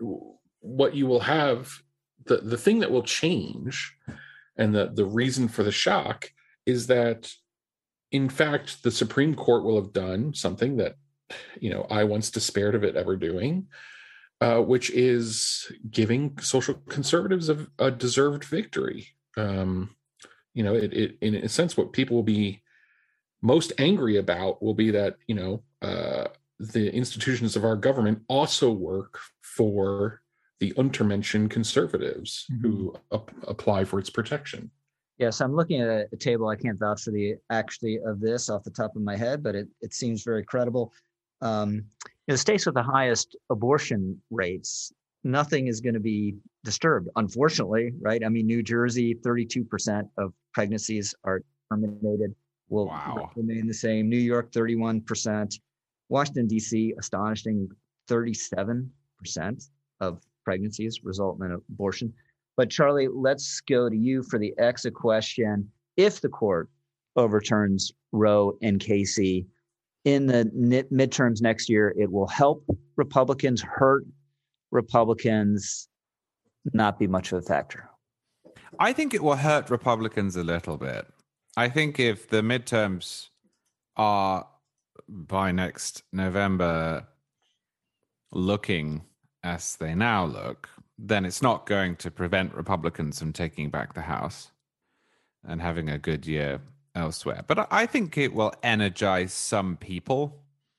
what you will have, the, the thing that will change, and the, the reason for the shock, is that, in fact, the Supreme Court will have done something that, you know, I once despaired of it ever doing. uh, which is giving social conservatives a, a deserved victory. Um, you know, it, it in a sense, what people will be most angry about will be that, you know, uh, the institutions of our government also work for the untermentioned conservatives mm-hmm. who ap- apply for its protection. Yes, I'm looking at a table. I can't vouch for the actually of this off the top of my head, but it, it seems very credible. Um, in the states with the highest abortion rates, nothing is going to be disturbed, unfortunately, right? I mean, New Jersey, thirty-two percent of pregnancies are terminated, will wow. remain the same. New York, thirty-one percent. Washington, D C, astonishing thirty-seven percent of pregnancies result in an abortion. But Charlie, let's go to you for the exit question. If the court overturns Roe and Casey in the midterms next year, it will help Republicans, hurt Republicans, not be much of a factor. I think it will hurt Republicans a little bit. I think if the midterms are by next November looking as they now look, then it's not going to prevent Republicans from taking back the House and having a good year elsewhere. But I think it will energize some people.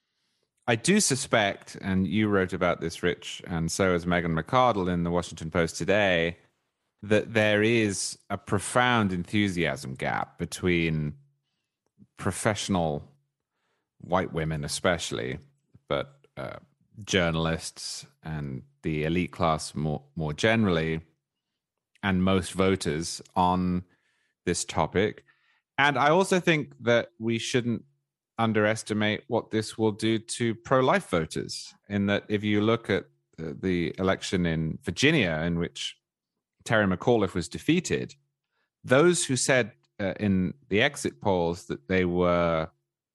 I do suspect, and you wrote about this, Rich, and so has Megan McArdle in the Washington Post today, that there is a profound enthusiasm gap between professional white women especially, but uh, journalists and the elite class more more generally, and most voters on this topic. And I also think that we shouldn't underestimate what this will do to pro-life voters, in that if you look at the election in Virginia in which Terry McAuliffe was defeated, those who said uh, in the exit polls that they were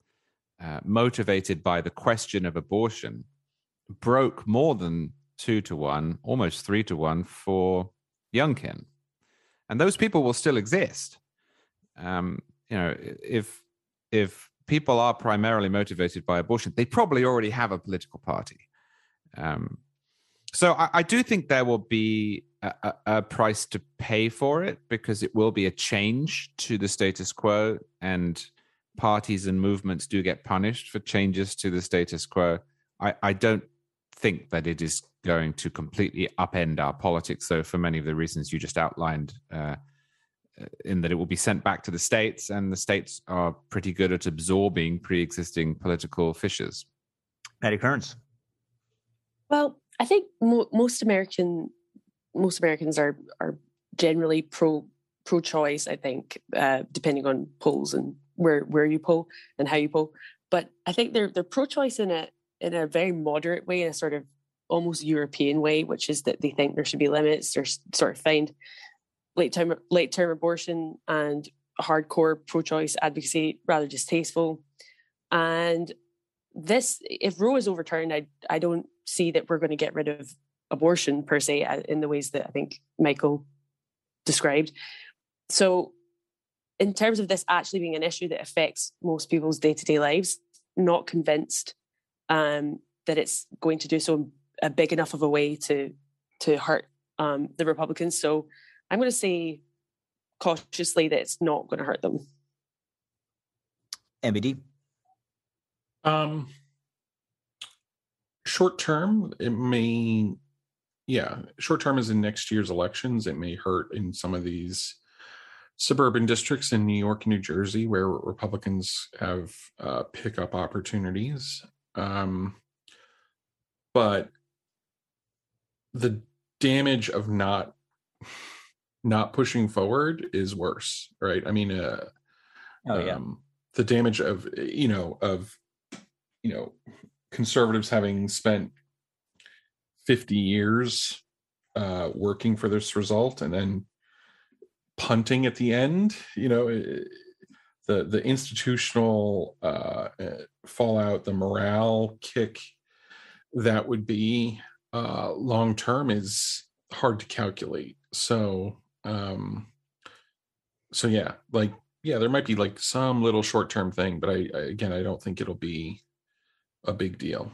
uh, motivated by the question of abortion broke more than two to one, almost three to one for Youngkin. And those people will still exist. Um, you know, if if people are primarily motivated by abortion, they probably already have a political party. Um, so I, I do think there will be a, a, a price to pay for it, because it will be a change to the status quo, and parties and movements do get punished for changes to the status quo. I, I don't think that it is going to completely upend our politics, though, for many of the reasons you just outlined, uh, in that it will be sent back to the states, and the states are pretty good at absorbing pre-existing political fissures. Maddie Kearns. Well, I think mo- most American most Americans are are generally pro pro-choice. I think, uh, depending on polls and where where you poll and how you poll, but I think they're they're pro-choice in a in a very moderate way, in a sort of almost European way, which is that they think there should be limits. They're sort of find late term late term abortion and hardcore pro-choice advocacy rather distasteful. And this, if Roe is overturned, I I don't see that we're going to get rid of abortion per se in the ways that I think Michael described. So in terms of this actually being an issue that affects most people's day-to-day lives, not convinced um, that it's going to do so in a big enough of a way to to hurt um, the Republicans. So I'm going to say cautiously that it's not going to hurt them. M B D? Um, short term, it may, yeah, short term is in next year's elections. It may hurt in some of these suburban districts in New York and New Jersey where Republicans have uh, pickup opportunities. Um, but the damage of not not pushing forward is worse, right? I mean, uh, oh yeah, um, the damage of you know of you know conservatives having spent fifty years uh, working for this result and then punting at the end. You know, the the institutional uh, fallout, the morale kick that would be uh, long term is hard to calculate. So, um, so yeah, like yeah, there might be like some little short term thing, but I, I again, I don't think it'll be a big deal.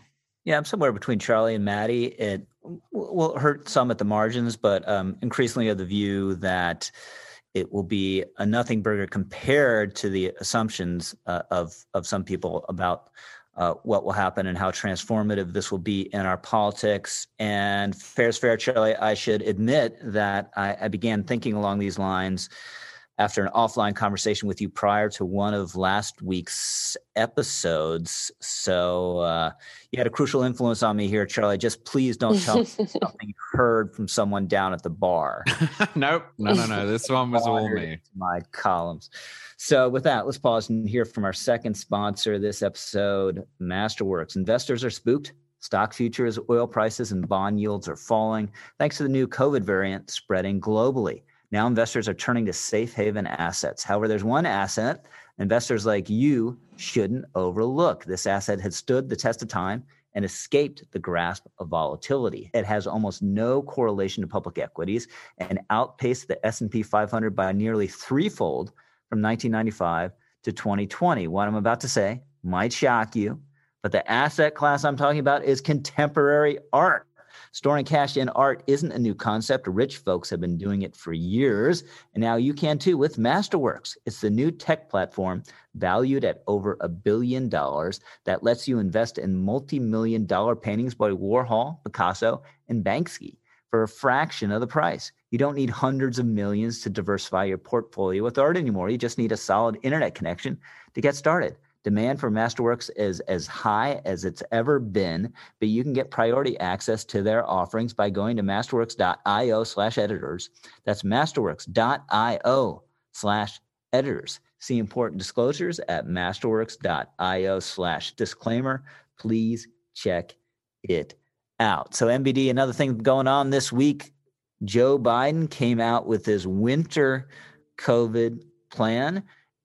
Yeah, I'm somewhere between Charlie and Maddie. It will hurt some at the margins, but um, increasingly of the view that it will be a nothing burger compared to the assumptions uh, of of some people about uh, what will happen and how transformative this will be in our politics. And fair is fair, Charlie. I should admit that I, I began thinking along these lines after an offline conversation with you prior to one of last week's episodes. So uh, you had a crucial influence on me here, Charlie. Just please don't tell me something you heard from someone down at the bar. Nope. No, no, no. This one was all me. My columns. So with that, let's pause and hear from our second sponsor this episode, Masterworks. Investors are spooked. Stock futures, oil prices, and bond yields are falling thanks to the new COVID variant spreading globally. Now investors are turning to safe haven assets. However, there's one asset investors like you shouldn't overlook. This asset has stood the test of time and escaped the grasp of volatility. It has almost no correlation to public equities and outpaced the S and P five hundred by nearly threefold from nineteen ninety-five to twenty twenty. What I'm about to say might shock you, but the asset class I'm talking about is contemporary art. Storing cash in art isn't a new concept. Rich folks have been doing it for years, and now you can too with Masterworks. It's the new tech platform valued at over a billion dollars that lets you invest in multi-million dollar paintings by Warhol, Picasso, and Banksy for a fraction of the price. You don't need hundreds of millions to diversify your portfolio with art anymore. You just need a solid internet connection to get started. Demand for Masterworks is as high as it's ever been, but you can get priority access to their offerings by going to masterworks.io slash editors. That's masterworks.io slash editors. See important disclosures at masterworks.io slash disclaimer. Please check it out. So M B D, another thing going on this week, Joe Biden came out with his winter COVID plan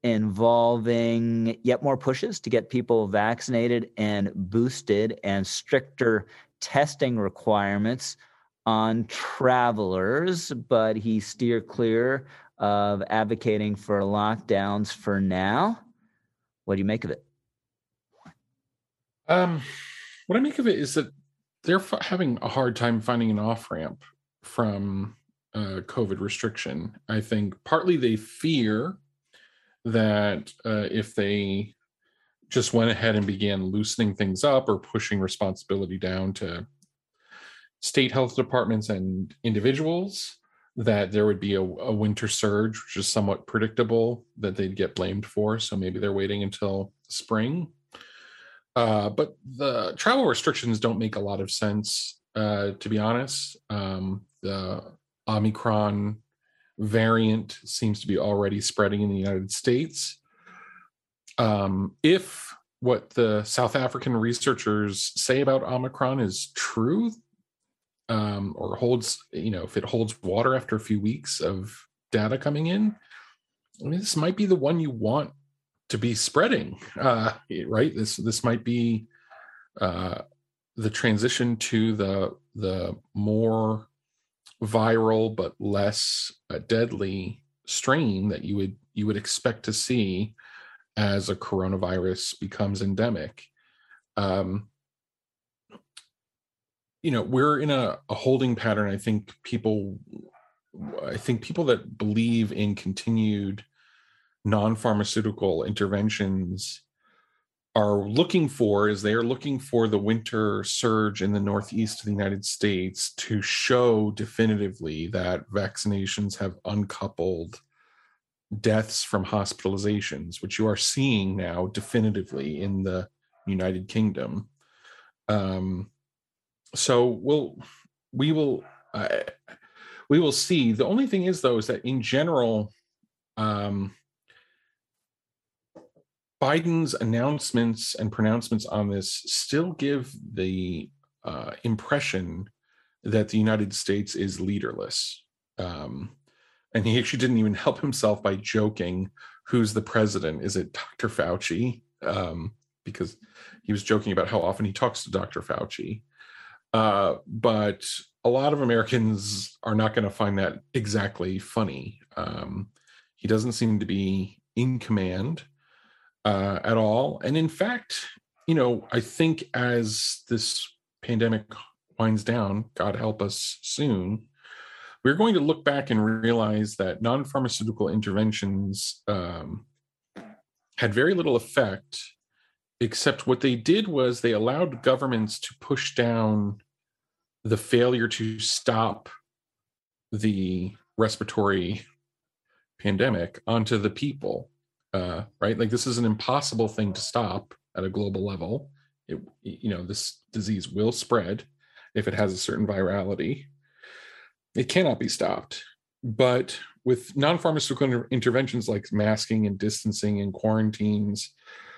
involving yet more pushes to get people vaccinated and boosted and stricter testing requirements on travelers, but he steered clear of advocating for lockdowns for now. What do you make of it? Um, what I make of it is that they're f- having a hard time finding an off-ramp from uh, COVID restriction. I think partly they fear that uh, if they just went ahead and began loosening things up or pushing responsibility down to state health departments and individuals, that there would be a, a winter surge, which is somewhat predictable that they'd get blamed for. So maybe they're waiting until spring. Uh, but the travel restrictions don't make a lot of sense, uh, to be honest. Um, the Omicron variant seems to be already spreading in the United States. Um, if what the South African researchers say about Omicron is true, um, or holds, you know, if it holds water after a few weeks of data coming in, I mean, this might be the one you want to be spreading, uh, right? This this might be uh, the transition to the the more viral but less uh, deadly strain that you would you would expect to see as a coronavirus becomes endemic. Um, you know, we're in a, a holding pattern. I think people, I think people that believe in continued non-pharmaceutical interventions are looking for is they're looking for the winter surge in the northeast of the United States to show definitively that vaccinations have uncoupled deaths from hospitalizations, which you are seeing now definitively in the United Kingdom. Um, so we'll, we will, uh, we will see. The only thing is, though, is that in general, um, Biden's announcements and pronouncements on this still give the uh, impression that the United States is leaderless. Um, and he actually didn't even help himself by joking, who's the president? Is it Doctor Fauci? Um, because he was joking about how often he talks to Doctor Fauci. Uh, but a lot of Americans are not going to find that exactly funny. Um, he doesn't seem to be in command Uh, at all. And in fact, you know, I think as this pandemic winds down, God help us soon, we're going to look back and realize that non-pharmaceutical interventions um, had very little effect, except what they did was they allowed governments to push down the failure to stop the respiratory pandemic onto the people, uh, right? Like, this is an impossible thing to stop at a global level. It, you know, this disease will spread if it has a certain virality. It cannot be stopped. But with non-pharmaceutical interventions like masking and distancing and quarantines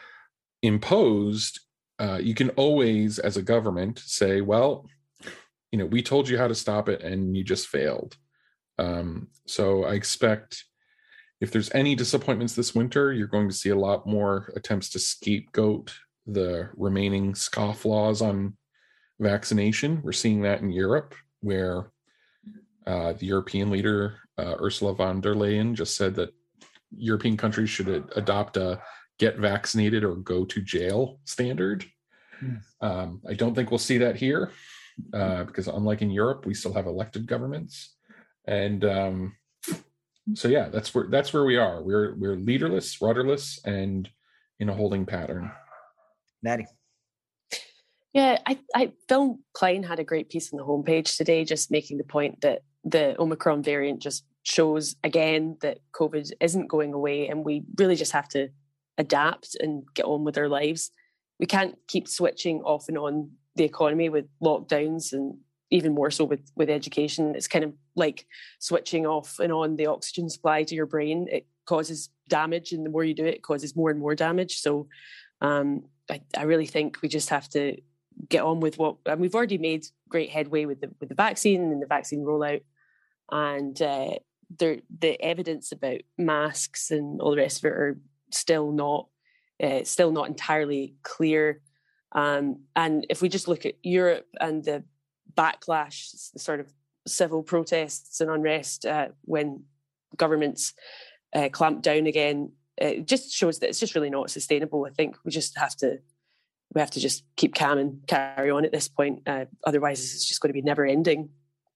imposed, uh, you can always, as a government, say, well, you know, we told you how to stop it and you just failed. Um, so I expect if there's any disappointments this winter, you're going to see a lot more attempts to scapegoat the remaining scofflaws on vaccination. We're seeing that in Europe, where uh, the European leader, uh, Ursula von der Leyen, just said that European countries should ad- adopt a get vaccinated or go to jail standard. Mm. Um, I don't think we'll see that here, uh, because unlike in Europe, we still have elected governments. And um, so, yeah, that's where that's where we are. We're we're leaderless, rudderless, and in a holding pattern. Maddie. Yeah, I, I Phil Klein had a great piece on the homepage today, just making the point that the Omicron variant just shows again that COVID isn't going away, and we really just have to adapt and get on with our lives. We can't keep switching off and on the economy with lockdowns, and even more so with, with education. It's kind of like switching off and on the oxygen supply to your brain. It causes damage, and the more you do it, it causes more and more damage. So um, I, I really think we just have to get on with what, and we've already made great headway with the with the vaccine and the vaccine rollout, and uh, the the evidence about masks and all the rest of it are still not uh, still not entirely clear. Um, and if we just look at Europe and the backlash, the sort of civil protests and unrest uh, when governments uh, clamp down again, it just shows that it's just really not sustainable. I think we just have to we have to just keep calm and carry on at this point. Uh, otherwise, this is just going to be never ending.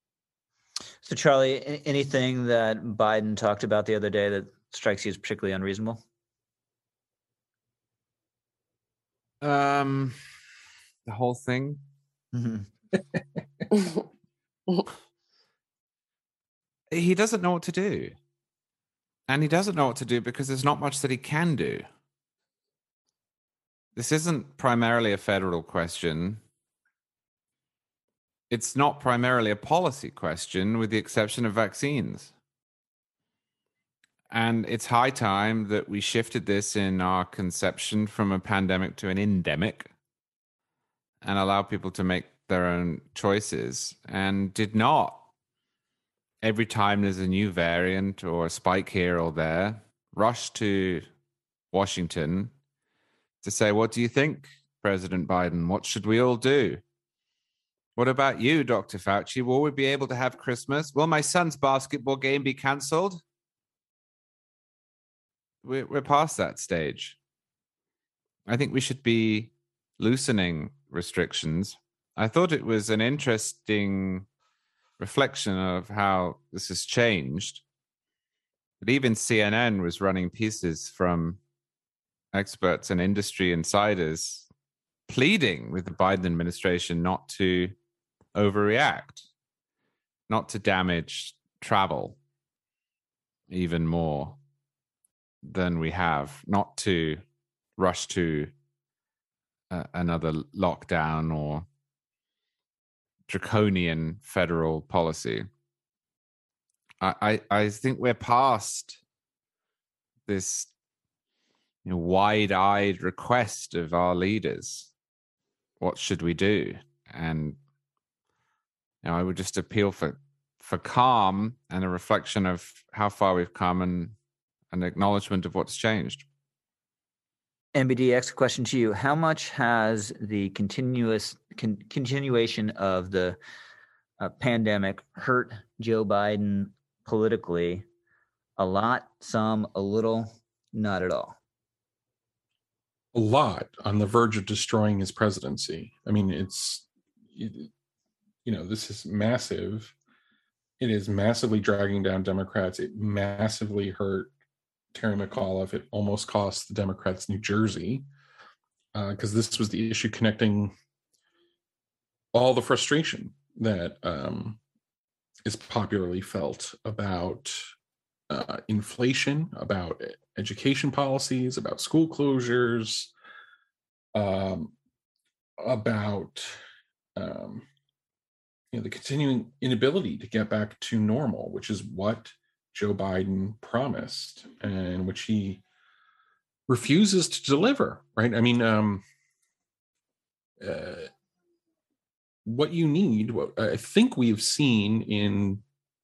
So, Charlie, anything that Biden talked about the other day that strikes you as particularly unreasonable? Um, the whole thing. Mm-hmm. He doesn't know what to do. And he doesn't know what to do because there's not much that he can do. This isn't primarily a federal question. It's not primarily a policy question, with the exception of vaccines. And it's high time that we shifted this in our conception from a pandemic to an endemic and allow people to make their own choices, and did not, every time there's a new variant or a spike here or there, rush to Washington to say, what do you think, President Biden? What should we all do? What about you, Doctor Fauci? Will we be able to have Christmas? Will my son's basketball game be canceled? We're, we're past that stage. I think we should be loosening restrictions. I thought it was an interesting reflection of how this has changed. But even C N N was running pieces from experts and industry insiders pleading with the Biden administration not to overreact, not to damage travel even more than we have, not to rush to uh, another lockdown or draconian federal policy. I, I, I think we're past this, you know, wide-eyed request of our leaders. What should we do? And you know, I would just appeal for for calm and a reflection of how far we've come and an acknowledgement of what's changed. M B D X, question to you. How much has the continuous con- continuation of the uh, pandemic hurt Joe Biden politically? A lot, some, a little, not at all? a lot on the verge of destroying his presidency. I mean, it's, you know, this is massive. It is massively dragging down Democrats. It massively hurt Terry McAuliffe. It almost cost the Democrats New Jersey, because uh, this was the issue connecting all the frustration that um, is popularly felt about uh, inflation, about education policies, about school closures, um, about um, you know, the continuing inability to get back to normal, which is what Joe Biden promised and which he refuses to deliver, right? I mean, um, uh, what you need, what I think we've seen in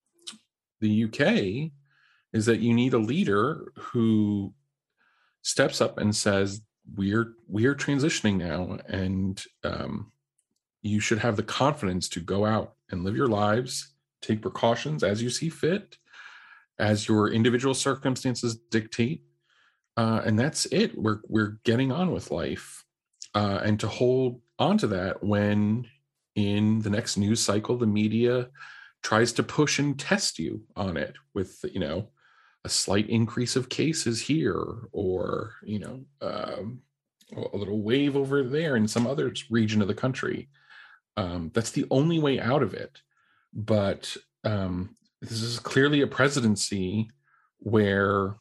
the U K is that you need a leader who steps up and says, we're we're transitioning now, and um, you should have the confidence to go out and live your lives, take precautions as you see fit, as your individual circumstances dictate. Uh, and that's it. We're we're getting on with life. Uh, and to hold on to that when in the next news cycle, the media tries to push and test you on it with, you know, a slight increase of cases here, or, you know, um, a little wave over there in some other region of the country. Um, that's the only way out of it. But um, this is clearly a presidency where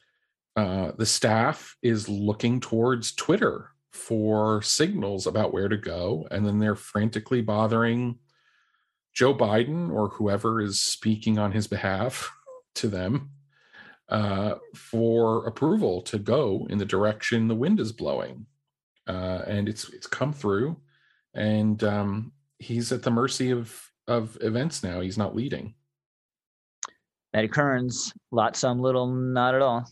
uh, the staff is looking towards Twitter for signals about where to go, and then they're frantically bothering Joe Biden or whoever is speaking on his behalf to them uh, for approval to go in the direction the wind is blowing. Uh, and it's it's come through, and um, he's at the mercy of of events now. He's not leading. Maddie Kearns, lot, some, little, not at all.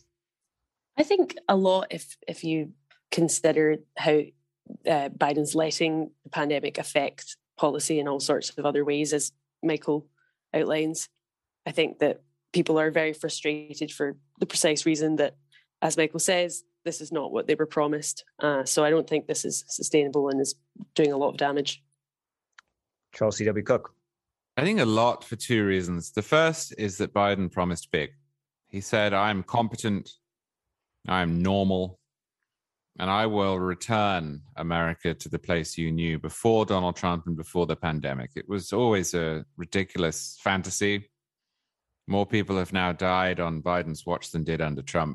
I think a lot if if you consider how uh, Biden's letting the pandemic affect policy in all sorts of other ways, as Michael outlines. I think that people are very frustrated for the precise reason that, as Michael says, this is not what they were promised. Uh, so I don't think this is sustainable and is doing a lot of damage. Charles C W. Cook. I think a lot for two reasons. The first is that Biden promised big. He said, I'm competent, I'm normal, and I will return America to the place you knew before Donald Trump and before the pandemic. It was always a ridiculous fantasy. More people have now died on Biden's watch than did under Trump.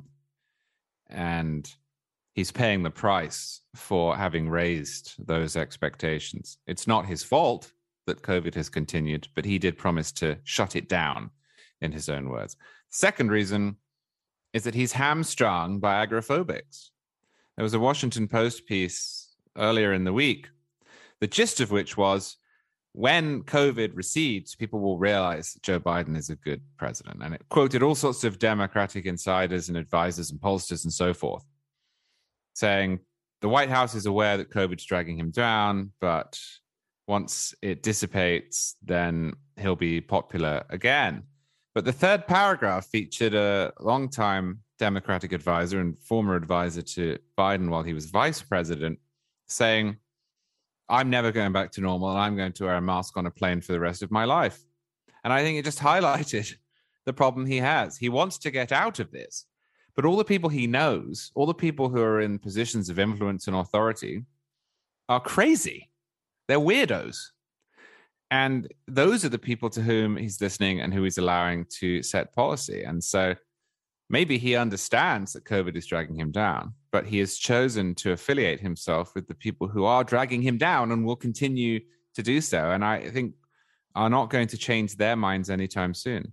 And he's paying the price for having raised those expectations. It's not his fault that COVID has continued, but he did promise to shut it down, in his own words. Second reason is that he's hamstrung by agoraphobics. There was a Washington Post piece earlier in the week, the gist of which was, when COVID recedes, people will realize that Joe Biden is a good president. And it quoted all sorts of Democratic insiders and advisors and pollsters and so forth, saying the White House is aware that COVID's dragging him down, but once it dissipates, then he'll be popular again. But the third paragraph featured a longtime Democratic advisor and former advisor to Biden while he was vice president saying, I'm never going back to normal, and I'm going to wear a mask on a plane for the rest of my life. And I think it just highlighted the problem he has. He wants to get out of this, but all the people he knows, all the people who are in positions of influence and authority are crazy. They're weirdos. And those are the people to whom he's listening and who he's allowing to set policy. And so maybe he understands that COVID is dragging him down, but he has chosen to affiliate himself with the people who are dragging him down and will continue to do so. And I think are not going to change their minds anytime soon.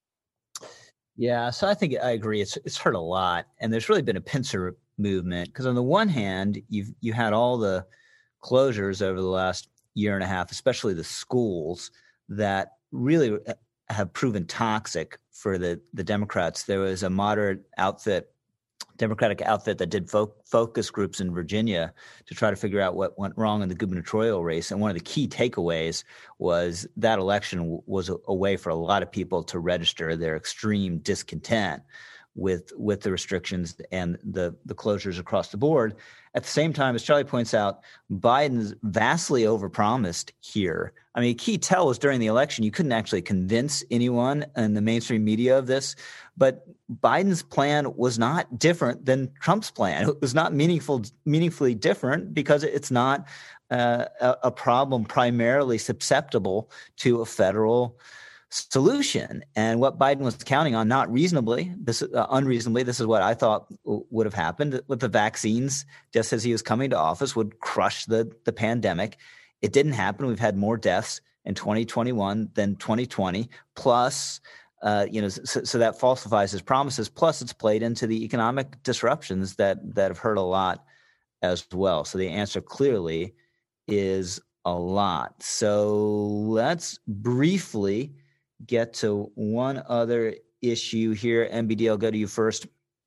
Yeah, so I think I agree. It's it's hurt a lot, and there's really been a pincer movement because on the one hand, you've you had all the closures over the last year and a half, especially the schools, that really have proven toxic for the the Democrats. There was a moderate outfit, Democratic outfit that did fo- focus groups in Virginia to try to figure out what went wrong in the gubernatorial race. And one of the key takeaways was that election w- was a, a way for a lot of people to register their extreme discontent with with the restrictions and the the closures across the board. At the same time, as Charlie points out, Biden's vastly overpromised here. I mean, a key tell was during the election, you couldn't actually convince anyone in the mainstream media of this, but Biden's plan was not different than Trump's plan. It was not meaningful, meaningfully different because it's not uh, a, a problem primarily susceptible to a federal solution. And what Biden was counting on, not reasonably, this uh, unreasonably, this is what I thought w- would have happened with the vaccines, just as he was coming to office, would crush the, the pandemic. It didn't happen. We've had more deaths in twenty twenty-one than twenty twenty. Plus, uh, you know, so, so that falsifies his promises. Plus, it's played into the economic disruptions that that have hurt a lot as well. So the answer clearly is a lot. So let's briefly get to one other issue here. M B D, I'll go to you first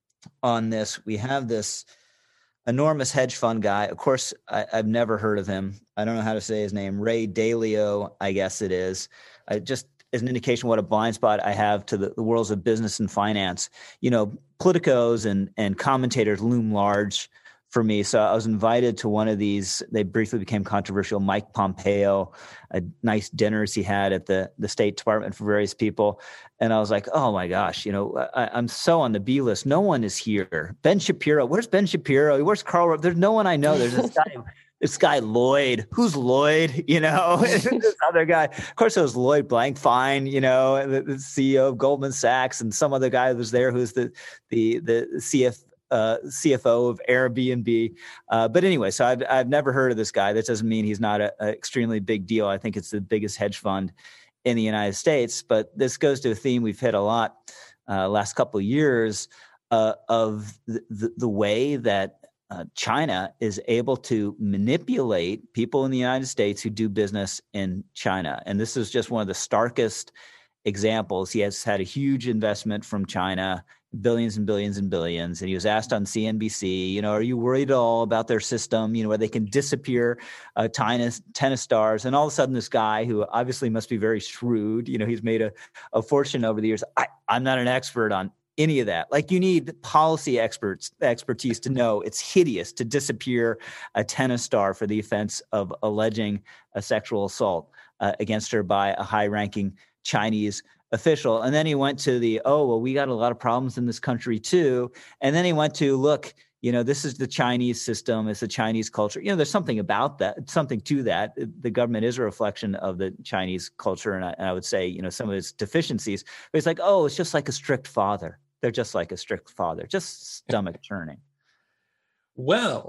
on this. We have this enormous hedge fund guy. Of course, I, I've never heard of him. I don't know how to say his name. Ray Dalio, I guess it is. I just as an indication what a blind spot I have to the, the worlds of business and finance. You know, politicos and, and commentators loom large for me. So I was invited to one of these. They briefly became controversial. Mike Pompeo, a nice dinners he had at the, the State Department for various people. And I was like, oh my gosh, you know, I, I'm so on the B list. No one is here. Ben Shapiro. Where's Ben Shapiro? Where's Carl? There's no one I know. There's this guy, this guy Lloyd. Who's Lloyd? You know, this other guy. Of course, it was Lloyd Blankfein, you know, the, the C E O of Goldman Sachs, and some other guy was there who's the the the C F. Uh, C F O of Airbnb. Uh, but anyway, so I've, I've never heard of this guy. That doesn't mean he's not an extremely big deal. I think it's the biggest hedge fund in the United States. But this goes to a theme we've hit a lot uh, last couple of years uh, of the, the, the way that uh, China is able to manipulate people in the United States who do business in China. And this is just one of the starkest examples. He has had a huge investment from China, billions and billions and billions. And he was asked on C N B C, you know, are you worried at all about their system, you know, where they can disappear uh, tennis, tennis stars? And all of a sudden, this guy who obviously must be very shrewd, you know, he's made a, a fortune over the years. I, I'm not an expert on any of that. Like, you need policy experts, expertise to know it's hideous to disappear a tennis star for the offense of alleging a sexual assault uh, against her by a high-ranking Chinese official. And then he went to the, oh, well, we got a lot of problems in this country too. And then he went to, look, you know, this is the Chinese system. It's the Chinese culture. You know, there's something about that, something to that. The government is a reflection of the Chinese culture. And I, and I would say, you know, some of its deficiencies. But it's like, oh, it's just like a strict father. They're just like a strict father, just stomach churning. Well,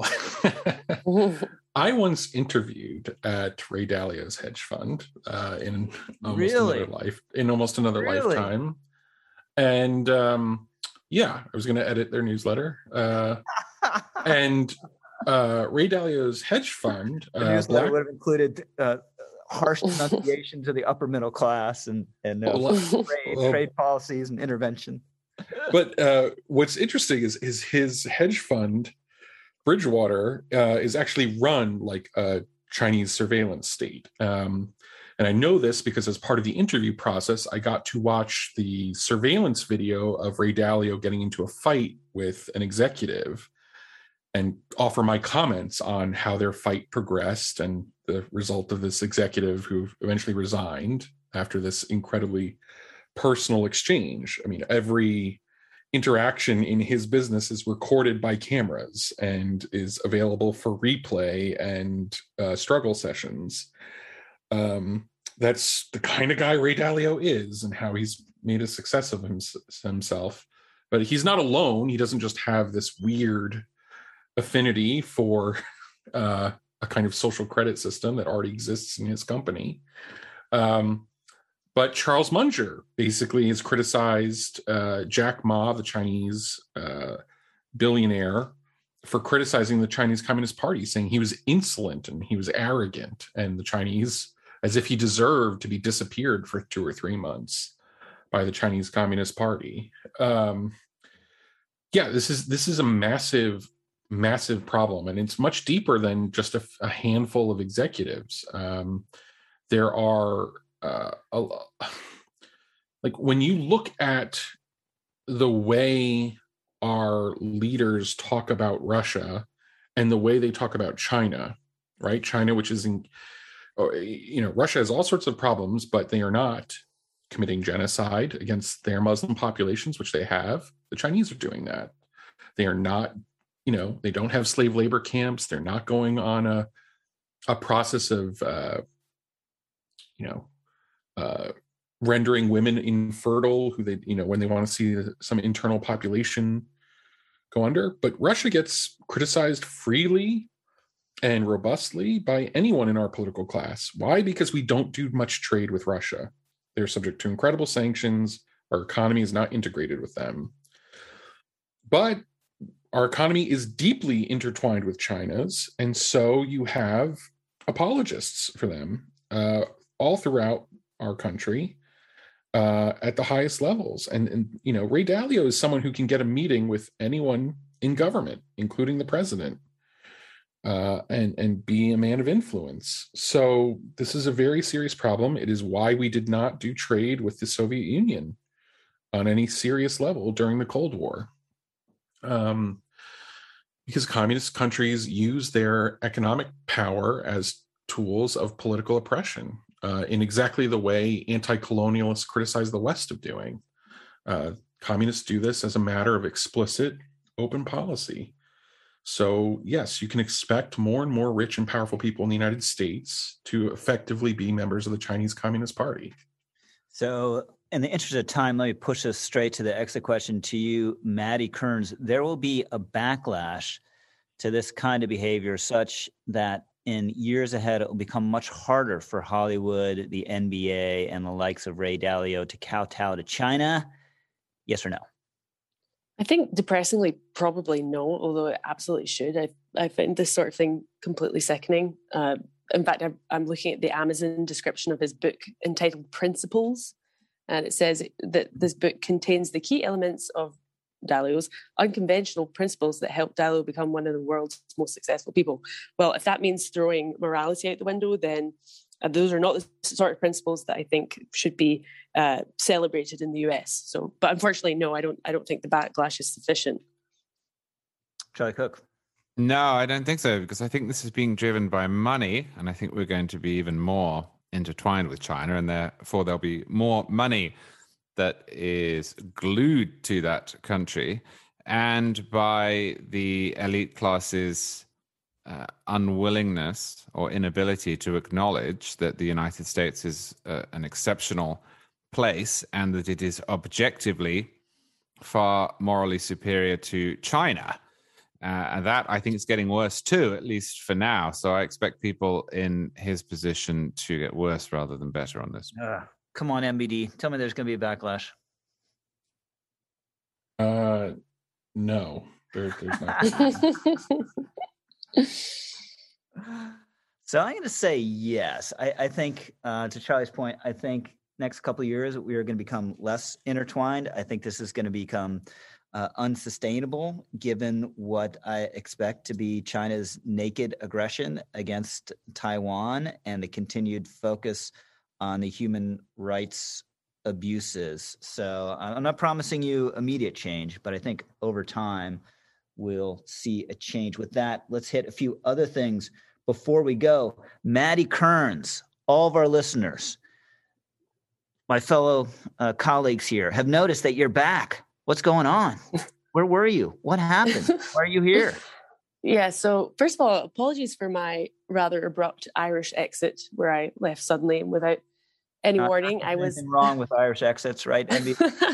I once interviewed at Ray Dalio's hedge fund uh, in almost really? another life, in almost another really? lifetime, and um, yeah, I was going to edit their newsletter, uh, and uh, Ray Dalio's hedge fund the uh, newsletter Black- would have included uh, harsh denunciation to the upper middle class and and uh, Well, trade, well, trade policies and intervention. But uh, what's interesting is is his hedge fund, Bridgewater, uh, is actually run like a Chinese surveillance state. Um, and I know this because as part of the interview process, I got to watch the surveillance video of Ray Dalio getting into a fight with an executive and offer my comments on how their fight progressed and the result of this executive who eventually resigned after this incredibly personal exchange. I mean, every interaction in his business is recorded by cameras and is available for replay and uh, struggle sessions. Um, that's the kind of guy Ray Dalio is and how he's made a success of him, himself. But he's not alone. He doesn't just have this weird affinity for uh, a kind of social credit system that already exists in his company. Um, But Charles Munger basically has criticized uh, Jack Ma, the Chinese uh, billionaire, for criticizing the Chinese Communist Party, saying he was insolent and he was arrogant, and the Chinese, as if he deserved to be disappeared for two or three months by the Chinese Communist Party. Um, yeah, this is this is a massive, massive problem, and it's much deeper than just a, a handful of executives. Um, there are Uh, like when you look at the way our leaders talk about Russia and the way they talk about China, right? China, which is in, you know, Russia has all sorts of problems, but they are not committing genocide against their Muslim populations, which they have. The Chinese are doing that. They are not, you know, they don't have slave labor camps. They're not going on a a process of, uh, you know, uh, rendering women infertile, who they, you know, when they want to see some internal population go under. But Russia gets criticized freely and robustly by anyone in our political class. Why? Because we don't do much trade with Russia. They're subject to incredible sanctions. Our economy is not integrated with them. But our economy is deeply intertwined with China's, and so you have apologists for them uh, all throughout our country uh, at the highest levels. And, and, you know, Ray Dalio is someone who can get a meeting with anyone in government, including the president, uh, and, and be a man of influence. So this is a very serious problem. It is why we did not do trade with the Soviet Union on any serious level during the Cold War. Um, because communist countries use their economic power as tools of political oppression uh, in exactly the way anti-colonialists criticize the West of doing. Uh, communists do this as a matter of explicit, open policy. So yes, you can expect more and more rich and powerful people in the United States to effectively be members of the Chinese Communist Party. So in the interest of time, let me push this straight to the exit question to you, Maddie Kearns. There will be a backlash to this kind of behavior such that in years ahead, it will become much harder for Hollywood, the N B A, and the likes of Ray Dalio to kowtow to China. Yes or no? I think depressingly, probably no, although it absolutely should. I I find this sort of thing completely sickening. Uh, in fact, I'm, I'm looking at the Amazon description of his book entitled Principles, and it says that this book contains the key elements of Dalio's unconventional principles that helped Dalio become one of the world's most successful people. Well, if that means throwing morality out the window, then uh, those are not the sort of principles that I think should be uh, celebrated in the U S. So, but unfortunately, no, I don't. I don't think the backlash is sufficient. Charlie Cook. No, I don't think so, because I think this is being driven by money, and I think we're going to be even more intertwined with China, and therefore there'll be more money that is glued to that country, and by the elite class's uh, unwillingness or inability to acknowledge that the United States is uh, an exceptional place and that it is objectively far morally superior to China. Uh, and that, I think, is getting worse too, at least for now. So I expect people in his position to get worse rather than better on this. Uh, come on, M B D. Tell me there's going to be a backlash. Uh, no, there, there's not. So I'm going to say yes. I, I think, uh, to Charlie's point, I think next couple of years we are going to become less intertwined. I think this is going to become uh, unsustainable, given what I expect to be China's naked aggression against Taiwan and the continued focus on the human rights abuses. So I'm not promising you immediate change, but I think over time we'll see a change. With that, let's hit a few other things before we go. Maddie Kearns, all of our listeners, my fellow uh, colleagues here, have noticed that you're back. What's going on? Where were you? What happened? Why are you here? Yeah, so first of all, apologies for my rather abrupt Irish exit where I left suddenly and without any Uh, warning. I was wrong with Irish exits, right? M B-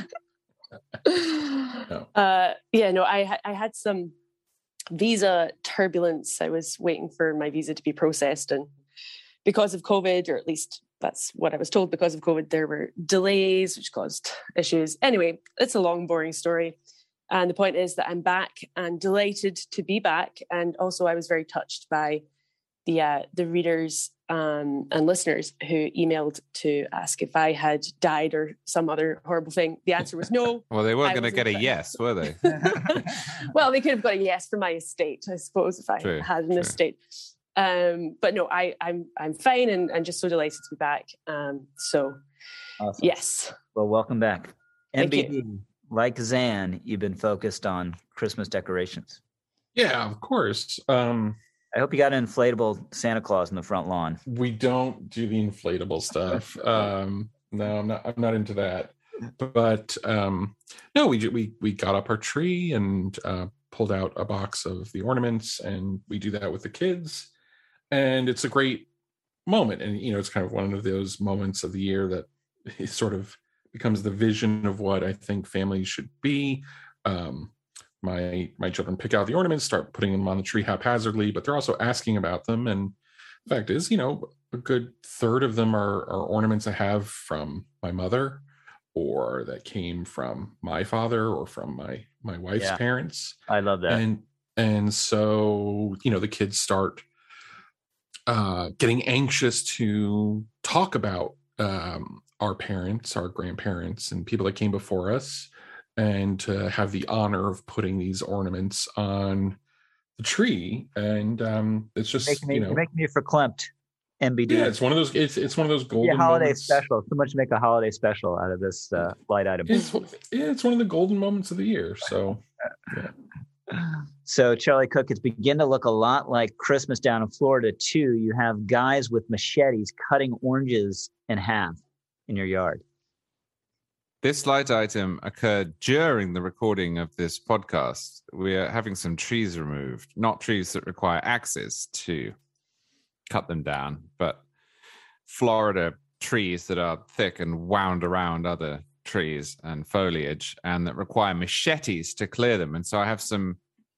No. uh, yeah, no, I I had some visa turbulence. I was waiting for my visa to be processed, and because of COVID, or at least that's what I was told, because of COVID, there were delays, which caused issues. Anyway, it's a long, boring story. And the point is that I'm back and delighted to be back. And also I was very touched by the uh, the readers um, and listeners who emailed to ask if I had died or some other horrible thing. The answer was no. Well, they weren't I going to wasn't get a trying. yes, were they? Well, they could have got a yes for my estate, I suppose, if I True, had an true. estate. Um, but no, I, I'm I'm fine and, and just so delighted to be back. Um, so Awesome. yes. Well, welcome back. Thank M B D, like Zan, you've been focused on Christmas decorations. Yeah, of course. Um, I hope you got an inflatable Santa Claus in the front lawn. we don't do the inflatable stuff. Um, no, I'm not. I'm not into that. But um, no, we we we got up our tree and uh, pulled out a box of the ornaments, and we do that with the kids, and it's a great moment. And you know, it's kind of one of those moments of the year that it sort of becomes the vision of what I think families should be. Um, my my children pick out the ornaments, start putting them on the tree haphazardly, but they're also asking about them. And the fact is, you know, a good third of them are, are ornaments I have from my mother, or that came from my father, or from my my wife's Yeah. parents. I love that. And and so, you know, the kids start uh, getting anxious to talk about um, our parents, our grandparents, and people that came before us, and to have the honor of putting these ornaments on the tree. And um, it's just, Making me, you know, you're making me verklempt. M B D. yeah, it's one of those. It's it's one of those Be golden a holiday moments. special. So much to make a holiday special out of this uh, light item. It's, yeah, it's one of the golden moments of the year. So, yeah. So, Charlie Cook, it's beginning to look a lot like Christmas down in Florida, too. You have guys with machetes cutting oranges in half in your yard. This light item occurred during the recording of this podcast. We are having some trees removed, not trees that require axes to cut them down, but Florida trees that are thick and wound around other trees and foliage, and that require machetes to clear them. And so I have some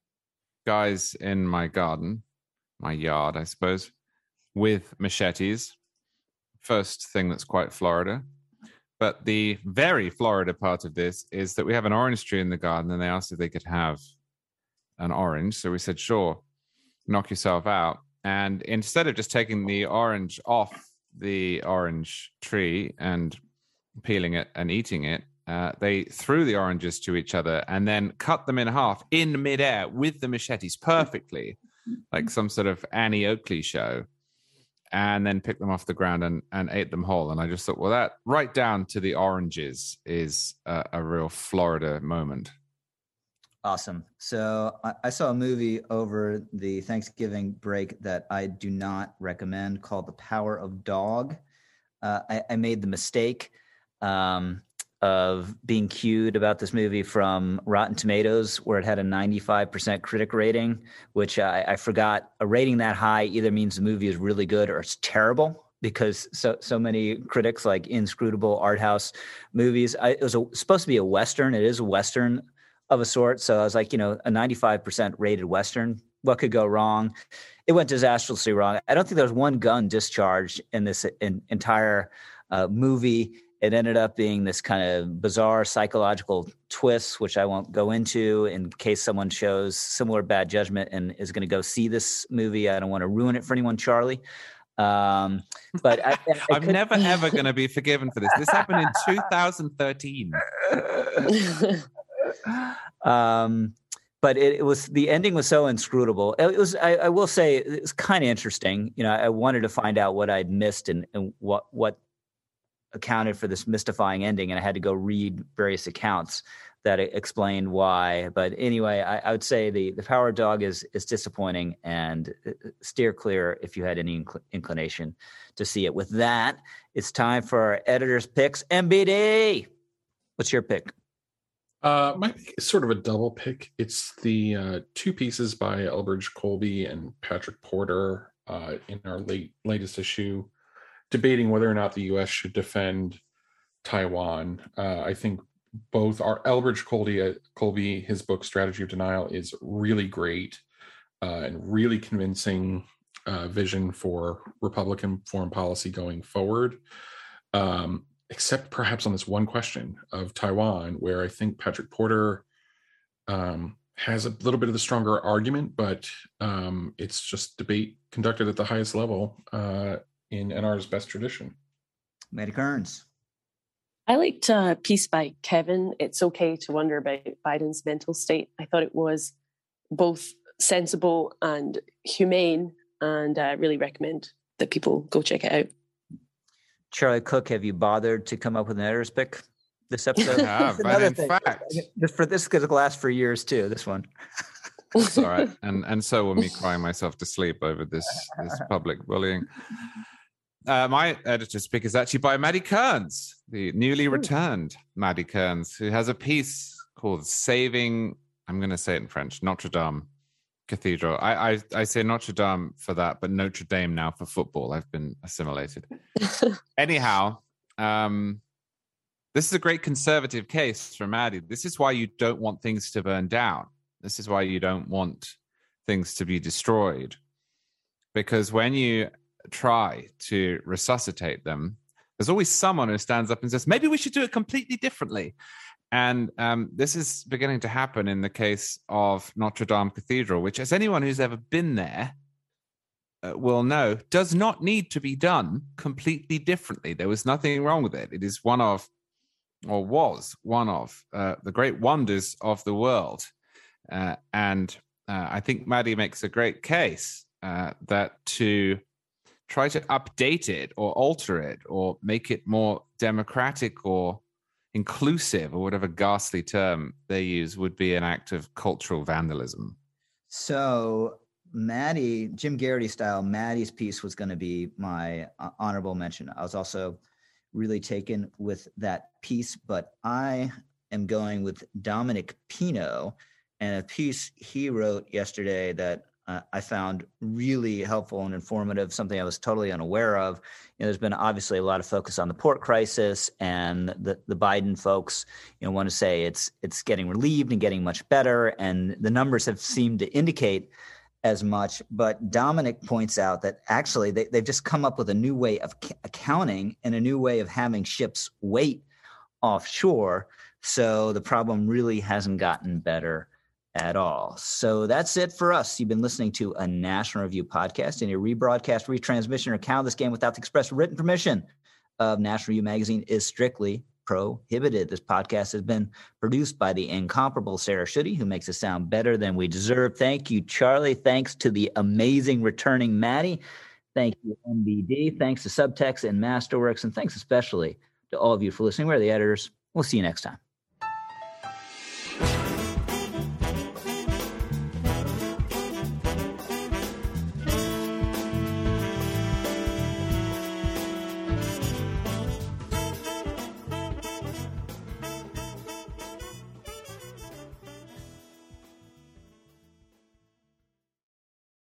guys in my garden, my yard, I suppose, with machetes. First thing that's quite Florida. But the very Florida part of this is that we have an orange tree in the garden, and they asked if they could have an orange. So we said, sure, knock yourself out. And instead of just taking the orange off the orange tree and peeling it and eating it, uh, they threw the oranges to each other and then cut them in half in midair with the machetes perfectly, like some sort of Annie Oakley show, and then picked them off the ground and, and ate them whole. And I just thought, well, that right down to the oranges is a, a real Florida moment. Awesome. So I, I saw a movie over the Thanksgiving break that I do not recommend called The Power of Dog. Uh, I, I made the mistake um, of being cued about this movie from Rotten Tomatoes, where it had a ninety-five percent critic rating, which I, I forgot a rating that high either means the movie is really good or it's terrible, because so so many critics like inscrutable art house movies. I, it was a, supposed to be a Western. It is a Western of a sort. So I was like, you know, a ninety-five percent rated Western, what could go wrong? It went disastrously wrong. I don't think there was one gun discharged in this in, entire uh, movie. It ended up being this kind of bizarre psychological twist, which I won't go into in case someone shows similar bad judgment and is going to go see this movie. I don't want to ruin it for anyone, Charlie. Um, but I, I, I I'm could... never, ever going to be forgiven for this. This happened in two thousand thirteen. um, but it, it was, the ending was so inscrutable. It was, I, I will say, it was kind of interesting. You know, I wanted to find out what I'd missed and, and what what accounted for this mystifying ending, and I had to go read various accounts that explained why. But anyway, I, I would say the the Power Dog is is disappointing, and steer clear if you had any inc- inclination to see it. With that, it's time for our editor's picks. M B D, what's your pick? Uh, my pick is sort of a double pick. It's the uh, two pieces by Elbridge Colby and Patrick Porter uh, in our late latest issue, debating whether or not the U S should defend Taiwan. Uh, I think both are Elbridge Colby, uh, Colby, his book Strategy of Denial is really great uh, and really convincing uh, vision for Republican foreign policy going forward. Um, except perhaps on this one question of Taiwan, where I think Patrick Porter um, has a little bit of the stronger argument, but um, it's just debate conducted at the highest level uh, in N R's best tradition. Maddie Kearns. I liked a piece by Kevin, It's Okay to Wonder About Biden's Mental State. I thought it was both sensible and humane, and I really recommend that people go check it out. Charlie Cook, have you bothered to come up with an editor's pick? This episode. Yeah, but in fact, just for this could last for years too. This one. It's all right, and and so will me crying myself to sleep over this this public bullying. Uh, my editor's pick is actually by Maddie Kearns, the newly returned Maddie Kearns, who has a piece called "Saving." I'm going to say it in French. Notre Dame Cathedral. I, I I say Notre Dame for that, but Notre Dame now for football. I've been assimilated. Anyhow, um, this is a great conservative case for Maddie. This is why you don't want things to burn down. This is why you don't want things to be destroyed. Because when you try to resuscitate them, there's always someone who stands up and says, maybe we should do it completely differently. And um, this is beginning to happen in the case of Notre Dame Cathedral, which, as anyone who's ever been there uh, will know, does not need to be done completely differently. There was nothing wrong with it. It is one of, or was one of, uh, the great wonders of the world. Uh, and uh, I think Maddie makes a great case uh, that to try to update it or alter it or make it more democratic or inclusive or whatever ghastly term they use would be an act of cultural vandalism. So Maddie, Jim Garrity style, Maddie's piece was going to be my uh, honorable mention. I was also really taken with that piece, but I am going with Dominic Pino and a piece he wrote yesterday that uh, I found really helpful and informative, something I was totally unaware of. You know, there's been obviously a lot of focus on the port crisis, and the, the Biden folks, you know, want to say it's it's getting relieved and getting much better, and the numbers have seemed to indicate as much. But Dominic points out that actually they, they've just come up with a new way of c- accounting and a new way of having ships wait offshore. So the problem really hasn't gotten better at all. So that's it for us. You've been listening to a National Review podcast. Any rebroadcast, retransmission, or count of this game without the express written permission of National Review Magazine is strictly prohibited. This podcast has been produced by the incomparable Sarah Schutte, who makes it sound better than we deserve. Thank you, Charlie. Thanks to the amazing returning Maddie. Thank you, N B D. Thanks to Subtext and Masterworks. And thanks especially to all of you for listening. We're the editors. We'll see you next time.